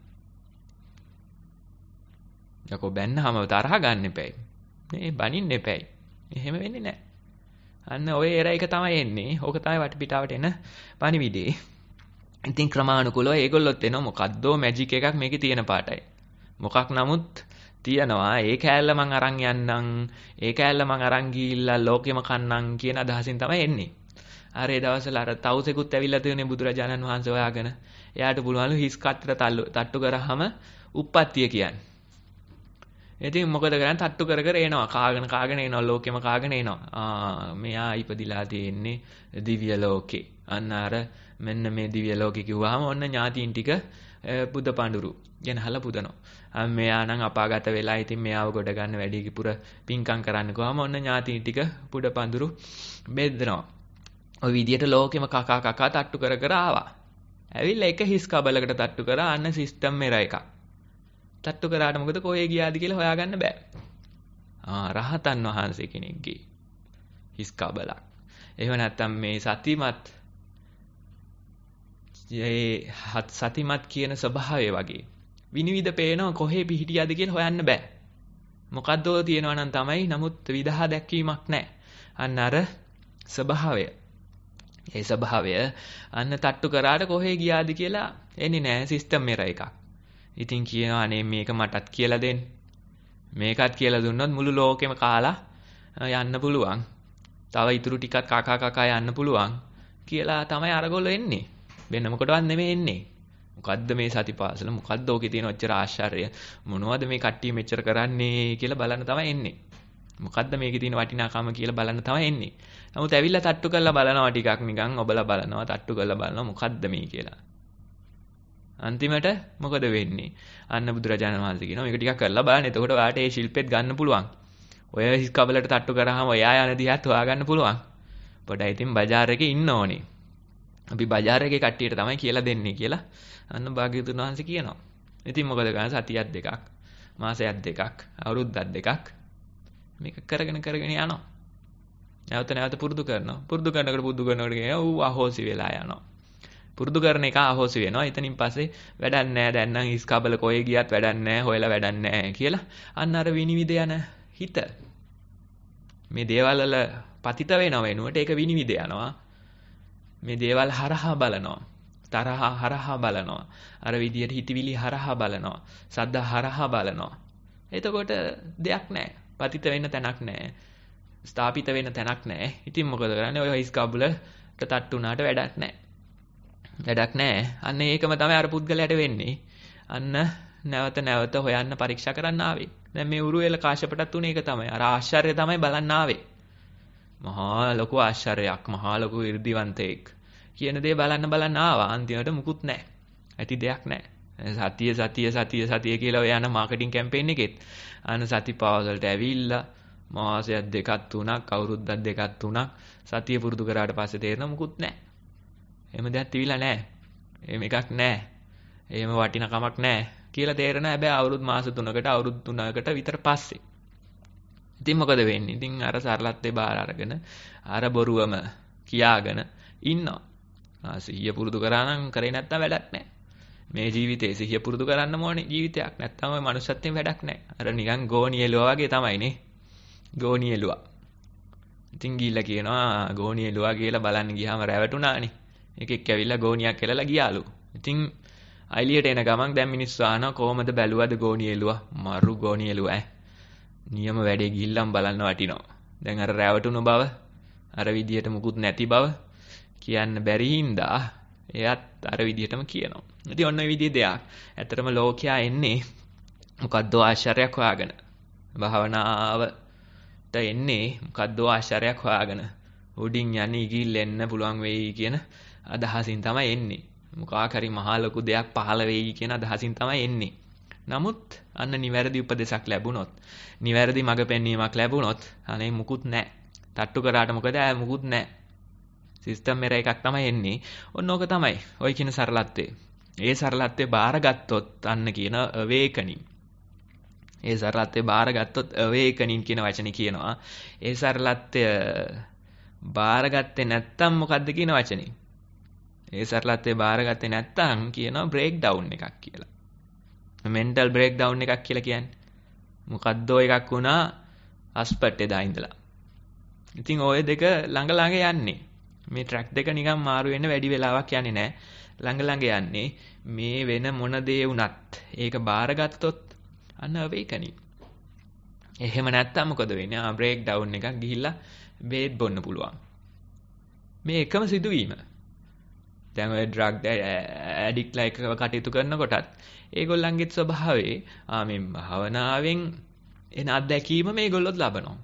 යකෝ බැන්නාම තරහ ගන්න එපැයි. මේ බනින්න එපැයි. එහෙම වෙන්නේ නැහැ. අන්න ඔය එර එක තමයි එන්නේ. ඕක තමයි වටපිටාවට එන පණිවිඩේ. ඉතින් ක්‍රමානුකූලව ඒගොල්ලොත් එනවා මොකද්ද මැජික් එකක් මේකේ තියෙන පාටයි. මොකක් නමුත් තියනවා ඒ කෑල්ල මං අරන් යන්නම්, ඒ කෑල්ල මං අරන් ගිහිල්ලා ලෝකෙම කන්නම් කියන අදහසින් තමයි එන්නේ. අර ඒ දවස්වල අර තවුසෙකුත් ඇවිල්ලා තියෙනේ බුදුරජාණන් වහන්සේ හොයාගෙන. එයාට පුළුවන්ලු හිස් කටට තට්ටු කරාම උප්පත්තිය කියන්නේ. ඉතින් මොකද කරන්නේ? තට්ටු කර කර එනවා. කාගෙන එනවා. ලෝකෙම කාගෙන එනවා. මෙයා ඉපදිලා තියෙන්නේ දිව්‍ය ලෝකේ. අන්න අර මෙන්න මේ දිව්‍ය ලෝකේ කිව්වහම ඔන්න ඥාතීන් ටික බුද්ධ පඬුරු ගෙනහලා පුදනවා. මෙයා නම් අපාගත වෙලා ඉතින් මෙයාව ගොඩ ගන්න වැඩි කිපුර පිංකම් කරන්න ගියාම ඔන්න ඥාතීන් ටික බුද්ධ පඬුරු බෙදනවා. ඔය විදියට ලෝකෙම කකා තට්ටු කර කර ආවා. ඇවිල්ලා එක හිස් කබලකට තට්ටු කරා අන්න සිස්ටම් එරර් එකක්. තට්ටු කරාට මොකද කොහේ ගියාද කියලා හොයාගන්න බෑ. රහතන් වහන්සේ කෙනෙක්ගේ හිස් කබලක්. එහෙම නැත්නම් මේ සතිමත් කියන ස්වභාවය වගේ විනිවිද පේනවා කොහේ පිහිටියද කියලා හොයන්න බෑ. මොකද්දෝ තියෙනවා නම් තමයි නමුත් විදහා දැක්වීමක් නැහැ. අන්න අර ස්වභාවය. ඒ ස්වභාවය අන්න තට්ටු කරාට කොහේ ගියාද කියලා එන්නේ නැහැ සිස්ටම් එරර් එකක්. ඉතින් කියනවා අනේ මේක මටත් කියලා දෙන්න. මේකත් කියලා දුන්නොත් මුළු ලෝකෙම කාලා යන්න පුළුවන්. තව ඉතුරු ටිකක් කකා යන්න පුළුවන් කියලා තමයි අරගොල්ලෝ එන්නේ. වෙන මොකටවත් නෙමෙයි එන්නේ. මොකද්ද මේ සතිපාසල? මොකද්ද ඕකේ තියෙන ඔච්චර ආශ්චර්ය? මොනවද මේ කට්ටිය මෙච්චර කරන්නේ කියලා බලන්න තමයි එන්නේ. මොකද්ද මේකේ තියෙන වටිනාකම කියලා බලන්න තමයි එන්නේ. නමුත් ඇවිල්ලා තට්ටු කරලා බලනවා ටිකක් නිකන් ඔබලා බලනවා තට්ටු කරලා බලනවා මොකද්ද මේ කියලා. අන්තිමට මොකද වෙන්නේ? අන්න බුදුරජාණන් වහන්සේ කියනවා මේක ටිකක් කරලා බලන්න. එතකොට ඔයාලට මේ ශිල්පෙත් ගන්න පුළුවන්. ඔය හිස් කබලට තට්ටු කරාම ඔයා යන දිහාත් හොයාගන්න පුළුවන්. පොඩ්ඩයි ඉතින් බજાર එකේ ඉන්න ඕනේ. අපි බજાર එකේ කට්ටියට තමයි කියලා දෙන්නේ කියලා අන්න භාග්‍යවතුන් වහන්සේ කියනවා. ඉතින් මොකද ගන්න සතියක් දෙකක්, මාසයක් දෙකක්, අවුරුද්දක් දෙකක් මේක කරගෙන යනවා. නැවත පුරුදු කරනවා. පුරුදු කරනකොට කියනවා ඌ අහෝසි වෙලා යනවා. පුරුදු කරන එක අහෝසි වෙනවා. එතනින් පස්සේ වැඩක් නැහැ. දැන් නම් හිස් කබල කොහේ ගියත් වැඩක් නැහැ. හොයලා වැඩක් නැහැ කියලා අන්න අර විනිවිද යන හිත මේ දේවල් වල පතිත වෙනව වෙනුවට ඒක විනිවිද යනවා. මේ දේවල් හරහා බලනවා. තරහ හරහා බලනවා. අර විදියට හිතවිලි හරහා බලනවා. සද්ද හරහා බලනවා. එතකොට දෙයක් නැහැ. පතිත වෙන්න තැනක් නැහැ. ස්ථාපිත වෙන්න තැනක් නැහැ. ඉතින් මොකද කරන්නේ? ඔය හිස් කබලට තට්ටු උනාට වැඩක් නැහැ. වැඩක් නැහැ. අන්න ඒකම තමයි අර පුද්ගලයාට වෙන්නේ. අන්න නැවත හොයන්න පරීක්ෂා කරන්න ආවේ. දැන් මේ උරුවෙල කාශ්‍යපටත් උනේ ඒක තමයි. අර ආශ්චර්යය තමයි බලන්න ආවේ. මහා ලොකු ආශ්චර්යයක්, මහා ලොකු 이르දිවන්තයෙක් කියන දේ බලන්න ආවා. අන්තිමට මුකුත් නැහැ. ඇති දෙයක් නැහැ. සතිය කියලා ඔය යන මාකටිං කැම්පේන් එකෙත් අන්න සතිපාසලට ඇවිල්ලා මාසයක් දෙකක් තුනක් අවුරුද්දක් දෙකක් තුනක් සතිය පුරුදු කරාට පස්සේ තේරෙන මුකුත් නැහැ. එහෙම දෙයක් තිබිලා නැහැ. එහෙම එකක් නැහැ. එහෙම වටිනකමක් නැහැ කියලා තේරෙන හැබැයි අවුරුදු මාස 3කට අවුරුදු 3කට විතර පස්සේ. ඉතින් මොකද වෙන්නේ? ඉතින් අර සරලත්වේ බාර අරගෙන අර බොරුවම කියාගෙන ඉන්නවා. සිහිය පුරුදු කරා නම් කරේ නැත්තම් වැඩක් නැහැ. මේ ජීවිතේ සිහිය පුරුදු කරන්න ඕනේ ජීවිතයක්. නැත්තම් ඔය මනුස්සත්වයෙන් වැඩක් නැහැ. අර නිකන් ගෝණියෙලුවා වගේ තමයිනේ. ගෝණියෙලුවා. ඉතින් ගිහිල්ලා කියනවා ගෝණියෙලුවා කියලා බලන්න ගියාම රැවටුණානේ. එකෙක් ඇවිල්ලා ගෝණියක් කෙලලා ගියාලු. ඉතින් අයිලියට එන ගමන් දැන් මිනිස්සු අහනවා කොහමද බැලුවද ගෝණියෙලුවා? මරු ගෝණියෙලුවා නියම වැඩේ ගිහිල්ලාම බලන්න වටිනවා. දැන් අර රැවටුණු බව, අර විදියට මුකුත් නැති බව කියන්න බැරි හින්දා එයත් අර විදියටම කියනවා. ඉතින් ඔන්න ඔය විදිහේ දෙයක්. ඇත්තටම ලෝකයා එන්නේ මොකද්ද ආශ්චර්යයක් හොයාගෙන. භාවනාවට එන්නේ මොකද්ද ආශ්චර්යයක් හොයාගෙන. උඩින් යන්නේ ඉගිල්ලෙන්න පුළුවන් වෙයි කියන අදහසින් තමයි එන්නේ. මොකක් හරි මහා ලොකු දෙයක් පහළ වෙයි කියන අදහසින් තමයි එන්නේ. නමුත් අන්න නිවැරදි උපදේශක් ලැබුණොත්, නිවැරදි මඟ පෙන්වීමක් ලැබුණොත් අනේ මුකුත් නැහැ. තට්ටු කරාට මොකද? මුකුත් නැහැ. සිස්ටම් එරර් එකක් තමයි එන්නේ. ඔන්න ඕක තමයි. ඔය කියන සරලත්වය. ඒ සරලත්වය බාරගත්තොත් අන්න කියන awakening. ඒ සරලත්වය බාරගත්තොත් awakening කියන වචනේ කියනවා. ඒ සරලත්වය බාරගත්තේ නැත්තම් මොකද්ද කියන වචනේ? ඒ සරලත්වය බාරගත්තේ නැත්තම් කියනවා breakdown එකක් කියලා. mental breakdown එකක් කියලා කියන්නේ. මොකද්ද එකක් වුණා අස්පට්ටේ දා ඉඳලා. ඉතින් ඔය දෙක ළඟ ළඟ යන්නේ. මේ ට්‍රැක් දෙක නිකන් මාරු වෙන්න වැඩි වෙලාවක් යන්නේ නැහැ. ළඟ ළඟ යන්නේ. මේ වෙන මොන දේ වුණත් ඒක බාරගත්තොත් අන්න awakening. එහෙම නැත්තම් මොකද වෙන්නේ? බ්‍රේක් ඩවුන් එකක් ගිහිල්ලා බේත් බොන්න පුළුවන්. මේ එකම සිදුවීම. දැන් ඔය ඩ්‍රග් ඇඩික්ට්ලා එක කටයුතු කරනකොටත් ඒගොල්ලන්ගේ ස්වභාවයේ මේ භාවනාවෙන් එන අත්දැකීම මේගොල්ලොත් ලබනවා.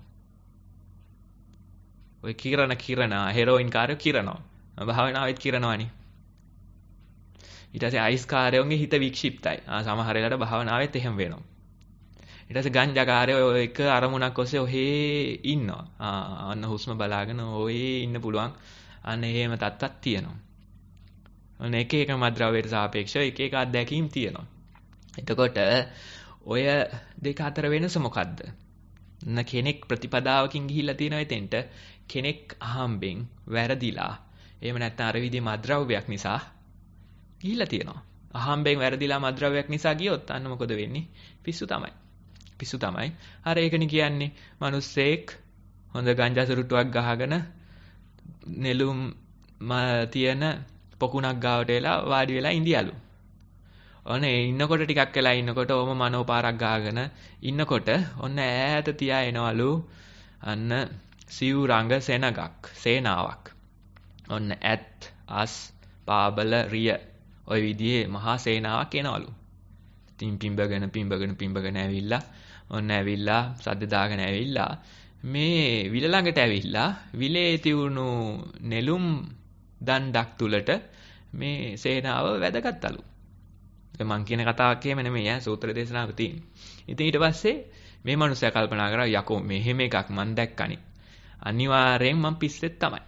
ඔය කිරණ හෙරෝයින් කාර්යෝ කිරනවා. භාවනාවෙත් කිරනවනේ. ඊට පස්සේ අයිස් කාර්යෝන්ගේ හිත වික්ෂිප්තයි. සමහර වෙලාවට භාවනාවෙත් එහෙම වෙනවා. ඊට පස්සේ ගංජා කාර්යෝ එක අරමුණක් ඔස්සේ ඔහේ ඉන්නවා. අන්න හුස්ම බලාගෙන ඔහේ ඉන්න පුළුවන්. අන්න එහෙම තත්ත්වයක් තියෙනවා. ඔන්න එක එක මද්ද්‍රව්‍යයට සාපේක්ෂව එක එක අත්දැකීම් තියෙනවා. එතකොට ඔය දෙක අතර වෙනස මොකද්ද? කෙනෙක් ප්‍රතිපදාවකින් ගිහිල්ලා තියෙනවා එතෙන්ට, කෙනෙක් අහම්බෙන් වැරදිලා එහෙම නැත්නම් අර විදිහේ මද්ද්‍රව්‍යයක් නිසා ගිහිල්ලා තියෙනවා. අහම්බෙන් වැරදිලා මද්ද්‍රව්‍යයක් නිසා ගියොත් අන්න මොකද වෙන්නේ? පිස්සු තමයි. අර ඒකනේ කියන්නේ මිනිස්සෙක් හොඳ ගංජා සුරුට්ටුවක් ගහගෙන නෙළුම් තියෙන පොකුණක් ගාවට වෙලා වාඩි වෙලා ඉඳියලු. ඔන්න ඉන්නකොට ටිකක් වෙලා ඉන්නකොට ඕම මනෝපාරක් ගාගෙන ඉන්නකොට ඔන්න ඈත තියා එනවලු අන්න සිවුරංග සේනාවක්. ඔන්න ඇත්, අස්, පාබල, රිය ඔය විදිහේ මහා සේනාවක් එනවලු. ඉතින් පිම්බගෙන ඇවිල්ලා ඔන්න ඇවිල්ලා සද්ද දාගෙන ඇවිල්ලා මේ විල ළඟට ඇවිල්ලා විලේ තියුණු නෙළුම් දණ්ඩක් තුලට මේ සේනාව වැදගත්තලු. මං කියන කතාවක් එහෙම නෙමෙයි සූත්‍ර දේශනාවක තියෙන. ඉතින් ඊට පස්සේ මේ මනුස්සයා කල්පනා කරා යකෝ මෙහෙම එකක් මං දැක්කනේ. අනිවාර්යෙන් මං පිස්සෙත් තමයි.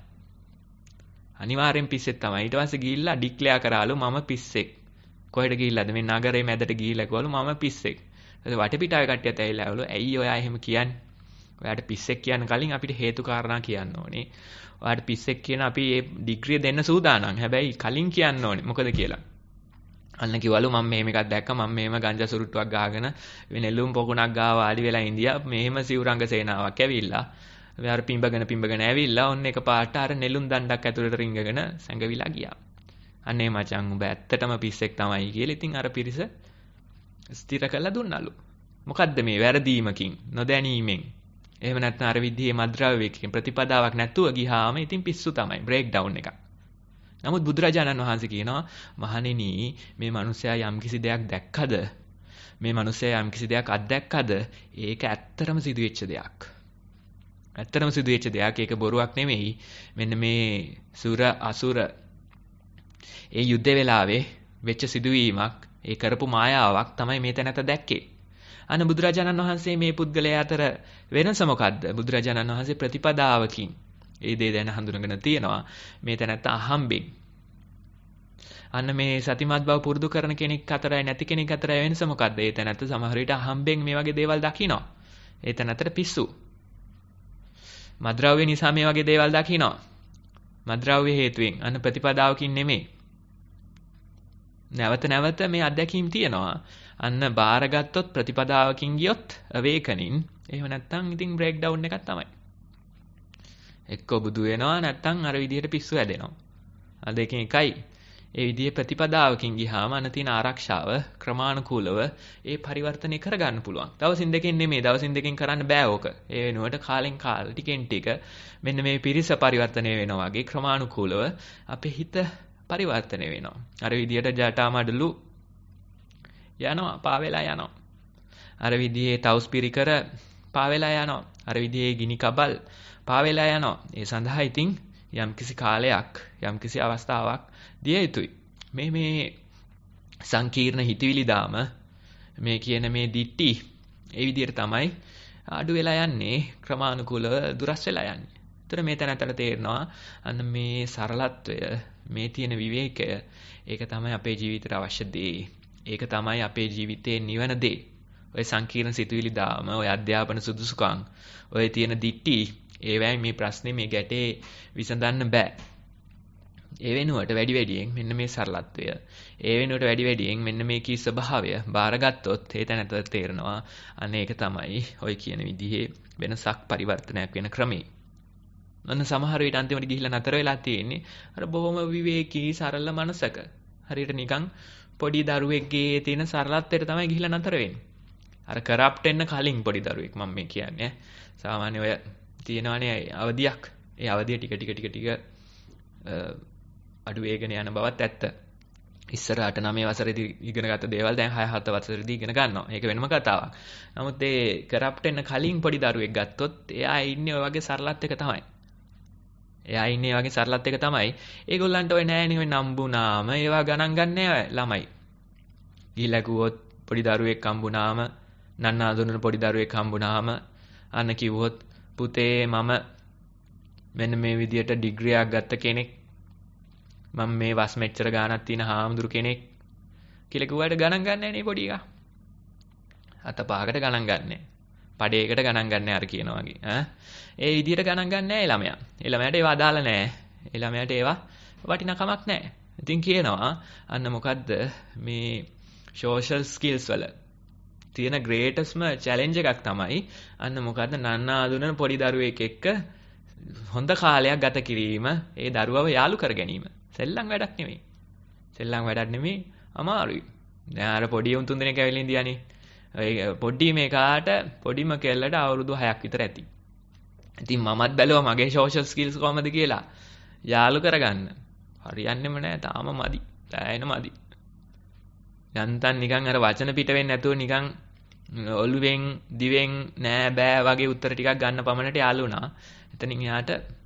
ඊට පස්සේ ගිහිල්ලා ඩික්ලෙයා කරාලු මම පිස්සෙක්. කොහෙට ගිහිල්ලාද? මේ නගරේ මැදට ගිහිල්ලා කිව්වලු මම පිස්සෙක්. ඊට වටපිටාවේ කට්ටියත් ඇවිල්ලා ආවලු ඇයි ඔයා එහෙම කියන්නේ? ඔයාට පිස්සෙක් කියන්න කලින් අපිට හේතු කාරණා කියන්න ඕනේ. ඔයාට පිස්සෙක් කියන අපි මේ ඩිග්‍රිය දෙන්න සූදානම්. හැබැයි කලින් කියන්න ඕනේ. මොකද කියලා. අන්න කිව්වලු මම මෙහෙම එකක් දැක්කා. මම මෙහෙම ගංජා සුරුට්ටුවක් ගාගෙන නෙළුම් පොකුණක් ගාව වාඩි වෙලා ඉඳියා. මෙහෙම සිවුරංග සේනාවක් ඇවිල්ලා. අර පිම්බගෙන ඇවිල්ලා ඔන්න එකපාරට අර නෙළුම් දණ්ඩක් ඇතුළට රිංගගෙන සැඟවිලා ගියා. අනේ මචං උඹ ඇත්තටම පිස්සෙක් තමයි කියලා ඉතින් අර පිරිස ස්ථිර කරලා දුන්නලු. මොකද්ද මේ වැරදීමකින් නොදැනීමෙන් එහෙම නැත්නම් අර විදිහේ මද්ද්‍රව්‍යයකින් ප්‍රතිපදාවක් නැතුව ගියාම ඉතින් පිස්සු තමයි බ්‍රේක් ඩවුන් එකක්. නමුත් බුදුරජාණන් වහන්සේ කියනවා මහණෙනි මේ මිනිසයා යම්කිසි දෙයක් දැක්කද? මේ මිනිසයා යම්කිසි දෙයක් අත්දැක්කද? ඒක ඇත්තටම සිදුවෙච්ච දෙයක්. ඒක බොරුවක් නෙමෙයි. මෙන්න මේ සුර අසුර ඒ යුද්ධ වෙලාවේ වෙච්ච සිදුවීමක්, ඒ කරපු මායාවක් තමයි මේ තැනත දැක්කේ. අන්න බුදුරජාණන් වහන්සේ මේ පුද්ගලයා අතර වෙනස මොකද්ද? බුදුරජාණන් වහන්සේ ප්‍රතිපදාවකින් ඒ දේ දැන හඳුනගෙන තියෙනවා. මේ තැනත්ත අහම්බෙන්. අන්න මේ සතිමත් බව පුරුදු කරන කෙනෙක් අතරයි නැති කෙනෙක් අතරයි වෙනස මොකද්ද? ඒ තැනත්ත සමහර විට අහම්බෙන් මේ වගේ දේවල් දකිනවා. ඒ තැනත්තට පිස්සු. මද්ද්‍රව්‍ය නිසා මේ වගේ දේවල් දකිනවා. මද්ද්‍රව්‍ය හේතුවෙන් අන්න ප්‍රතිපදාවකින් නෙමෙයි. නැවත මේ අත්දැකීම් තියෙනවා. අන්න බාරගත්තොත් ප්‍රතිපදාවකින් ගියොත් awakening. එහෙම නැත්නම් ඉතින් බ්‍රේක් ඩවුන් එකක් තමයි. එක්ක බුදු වෙනවා නැත්නම් අර විදිහට පිස්සු හැදෙනවා. අර දෙකෙන් එකයි. ඒ විදිහේ ප්‍රතිපදාවකින් ගියාම අන්න තියෙන ආරක්ෂාව ක්‍රමානුකූලව ඒ පරිවර්තනය කරගන්න පුළුවන්. දවසින් දෙකෙන් නෙමෙයි, දවසින් දෙකෙන් කරන්න බෑ ඕක. ඒ වෙනුවට කාලෙන් කාල ටිකෙන් ටික මෙන්න මේ පිරිස පරිවර්තනය වෙනවා වගේ ක්‍රමානුකූලව අපේ හිත පරිවර්තනය වෙනවා. අර විදිහට ජටාමඩලු යනවා, පාවෙලා යනවා. අර විදිහේ තවුස්පිරිකර පාවෙලා යනවා. අර විදිහේ ගිනි කබල් පාවෙලා යනවා. ඒ සඳහා ඉතින් යම්කිසි කාලයක්, යම්කිසි අවස්ථාවක් දිය යුතුයි. මේ සංකීර්ණ හිතවිලි දාම මේ කියන මේ දිට්ටි ඒ විදිහට තමයි අඩු වෙලා යන්නේ, ක්‍රමානුකූලව දුරස් වෙලා යන්නේ. ඒතර මේ තැනතර තේරෙනවා අන්න මේ සරලත්වය, මේ තියෙන විවේකය, ඒක තමයි අපේ ජීවිතයට අවශ්‍ය දේ. ඒක තමයි අපේ ජීවිතේ නිවන දේ. ඔය සංකීර්ණ සිතුවිලි දාම, ඔය අධ්‍යාපන සුදුසුකම්, ඔය තියෙන දිට්ටි, ඒවැයි මේ ප්‍රශ්නේ, මේ ගැටේ විසඳන්න බෑ. ඒ වෙනුවට වැඩියෙන් මෙන්න මේ සරලත්වය, ඒ වෙනුවට වැඩියෙන් මෙන්න මේ කී ස්වභාවය බාරගත්තොත් ඒ තැනට තේරෙනවා අන්න ඒක තමයි ඔය කියන විදිහේ වෙනසක්, පරිවර්තනයක් වෙන ක්‍රමේ. අන්න සමහර විට අන්තිමට ගිහිල්ලා නතර වෙලා තියෙන්නේ අර බොහොම විවේකී සරල මනසක. හරියට නිකන් පොඩි දරුවෙක්ගේ තියෙන සරලත්වයට තමයි ගිහිල්ලා නතර වෙන්නේ. අර කරප්ට් වෙන්න කලින් පොඩි දරුවෙක් මම මේ කියන්නේ. සාමාන්‍ය ඔය තියෙනවනේ අවදියක්. ඒ අවදිය ටික අඩු වේගන යන බවත් ඇත්ත. ඉස්සරහට 9 වසරේදී ඉගෙනගත්ත දේවල් දැන් 6-7 වසරේදී ඉගෙන ගන්නවා. ඒක වෙනම කතාවක්. නමුත් ඒ කරප්ට් වෙන්න කලින් පොඩි දරුවෙක් ගත්තොත් එයා ඉන්නේ ඔය වගේ සරලත්වයක තමයි. ඒගොල්ලන්ට ඔය නෑනේ ඔය නම්බුනාම ඒවා ගණන් ගන්නෑ ළමයි. ගිහිල්ලා කිව්වොත් පොඩි දරුවෙක් හම්බුනාම නන්නා දුන්න පොඩි දරුවෙක් හම්බුනාම අන්න කිව්වොත් පුතේ මම මෙන්න මේ විදියට ඩිග්‍රියක් ගත්ත කෙනෙක්. මම මේ වස් මෙච්චර ගාණක් තියෙන හාමුදුරු කෙනෙක් කියලා කිව්වට ගණන් ගන්නෑ නේ පොඩි එකා. අත පහකට ගණන් ගන්නෑ. පඩේකට ගණන් ගන්නෑ අර කියනවා වගේ. ඒ විදියට ගණන් ගන්නෑ ළමයා. ඒ ළමයාට ඒවා අදාළ නෑ. ඒ ළමයාට ඒවා වටිනකමක් නෑ. ඉතින් කියනවා අන්න මොකද්ද මේ social skills වල තියෙන greatestම challenge එකක් තමයි අන්න මොකද්ද නන්නා ආදුන පොඩි දරුවෙක් එක්ක හොඳ කාලයක් ගත කිරීම, ඒ දරුවව යාළු කර ගැනීම. සෙල්ලම් වැඩක් නෙමෙයි. අමාරුයි. දැන් අර පොඩි උන් 3 දෙනෙක් ඇවිල්ලා ඉඳියානේ. ඒ පොඩි මේකාට පොඩිම කෙල්ලට අවුරුදු 6ක් විතර ඇති. ඉතින් මමත් බැලුවා මගේ social skills කොහමද කියලා. යාළු කරගන්න. හරියන්නේම නැහැ. තාම මදි. දැනෙන මදි. යන්තම් නිකන් අර වචන පිට වෙන්නේ නැතුව නිකන් ඔළුවෙන් දිවෙන් නෑ බෑ වගේ උත්තර ටිකක් ගන්න පමණට යාළු වුණා. එතනින් එහාට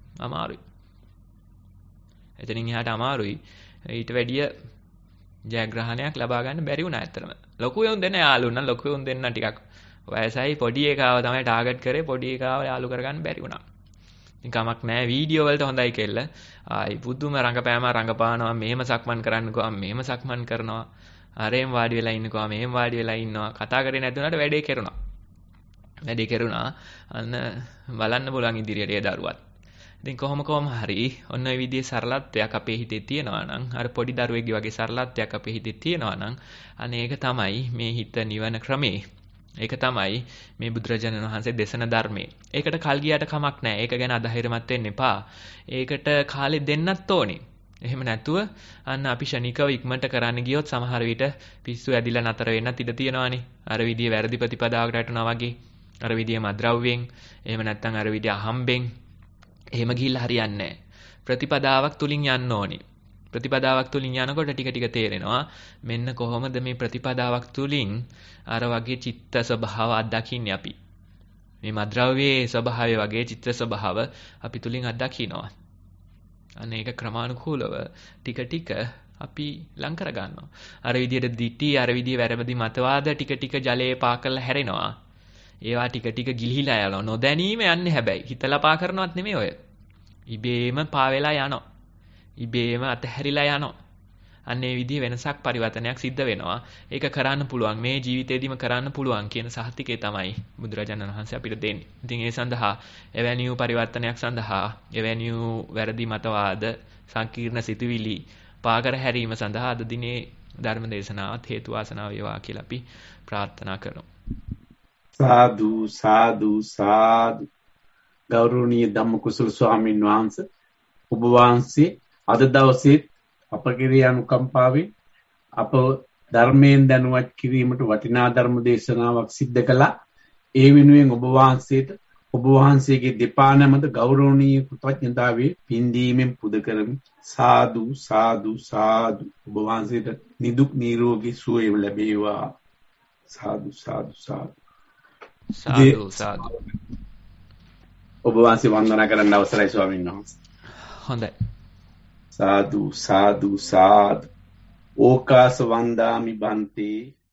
අමාරුයි. ඊට වැඩිය ජයග්‍රහණයක් ලබා ගන්න බැරි වුණා ඇත්තටම. ලොකු උන් දෙන්න යාළු වුණා. ලොකු උන් දෙන්න ටිකක් වයසයි පොඩි එකාව තමයි ටාගට් කරේ. පොඩි එකාව යාළු කරගන්න බැරි වුණා. ඉතින් කමක් නැහැ. වීඩියෝ වලට හොඳයි කෙල්ල. ආයි පුදුම රංගපානවා. මෙහෙම සක්මන් කරන්නකෝ. මෙහෙම සක්මන් කරනවා. අරෙන් වාඩි වෙලා ඉන්නකෝ. මෙහෙම වාඩි වෙලා ඉන්නවා. කතා කරේ නැතුණාට වැඩේ කෙරුණා. අන්න බලන්න පුළුවන් ඉදිරියට ඒ දරුවත්. ඉතින් කොහොම හරි ඔන්න ඔය විදිහේ සරලත්වයක් අපේ හිතේ තියෙනවා නම් අර පොඩි දරුවෙක්ගේ වගේ සරලත්වයක් අපේ හිතේ තියෙනවා නම් අනේ ඒක තමයි මේ හිත නිවන ක්‍රමේ. ඒක තමයි මේ බුදුරජාණන් වහන්සේ දේශන ධර්මයේ. ඒකට කල් ගියට කමක් නැහැ. ඒක ගැන අධෛර්යමත් වෙන්න එපා. ඒකට කාලෙ දෙන්නත් ඕනේ. එහෙම නැතුව අන්න අපි ශනිකව ඉක්මනට කරන්න ගියොත් සමහර විට පිස්සු ඇදිලා නතර වෙන්නත් ඉඩ තියෙනවානේ. අර විදිහේ වැරදි ප්‍රතිපදාවකට යටනවා වගේ. අර විදිහේ මද්ද්‍රව්‍යෙන්, එහෙම නැත්නම් අර විදිහේ අහම්බෙන් එහෙම ගිහිල්ලා හරියන්නේ නැහැ. ප්‍රතිපදාවක් තුලින් යන්න ඕනේ. ප්‍රතිපදාවක් තුලින් යනකොට ටික තේරෙනවා මෙන්න කොහොමද මේ ප්‍රතිපදාවක් තුලින් අර වගේ චිත්ත ස්වභාව අත්දකින්නේ අපි. මේ මද්ද්‍රව්‍යයේ ස්වභාවය වගේ චිත්ත ස්වභාව අපි තුලින් අත්දකිනවා. අනේ ඒක ක්‍රමානුකූලව ටික අපි ලං කර ගන්නවා. අර විදිහට දිටි අර විදිහේ වැරදි මතවාද ටික ජලයේ පා කරලා හැරෙනවා. ඒවා ටික ගිලිහිලා යනවා. නොදැනීම යන්නේ හැබැයි. හිතලා පා කරනවත් නෙමෙයි ඔය. ඉබේම පා වෙලා යනවා. ඉබේම අතහැරිලා යනවා. අන්න ඒ විදිහේ වෙනසක් පරිවර්තනයක් සිද්ධ වෙනවා. ඒක කරන්න පුළුවන්. මේ ජීවිතේදීම කරන්න පුළුවන් කියන සහතිකය තමයි බුදුරජාණන් වහන්සේ අපිට දෙන්නේ. ඉතින් ඒ සඳහා එවැනි වූ පරිවර්තනයක් සඳහා එවැනි වූ වැරදි මතවාද සංකීර්ණ සිතුවිලි පාකර හැරීම සඳහා අද දිනේ ධර්ම දේශනාවත් හේතු වාසනා වේවා කියලා අපි ප්‍රාර්ථනා කරනවා. සාදු ගෞරවනීය ධම්මකුසල ස්වාමීන් වහන්සේ ඔබ වහන්සේ අද දවසේ අප කෙරෙහි අනුකම්පාවෙන් අප ධර්මයෙන් දැනුවත් කිරීමට වටිනා ධර්ම දේශනාවක් සිද්ධ කළා. ඒ වෙනුවෙන් ඔබ වහන්සේට ඔබ වහන්සේගේ දෙපා නැමද ගෞරවනීය කෘතඥතාවයේ පින්දීමෙන් පුද කරමි. සාදු ඔබ වහන්සේට නිදුක් නිරෝගී සුවය ලැබේවා. සාදු ඔබ වහන්සේ වන්දනා කරන්න අවසරයි ස්වාමීන් වහන්සේ. හොඳයි. සාදු ඕකාස වන්දාමි බන්තේ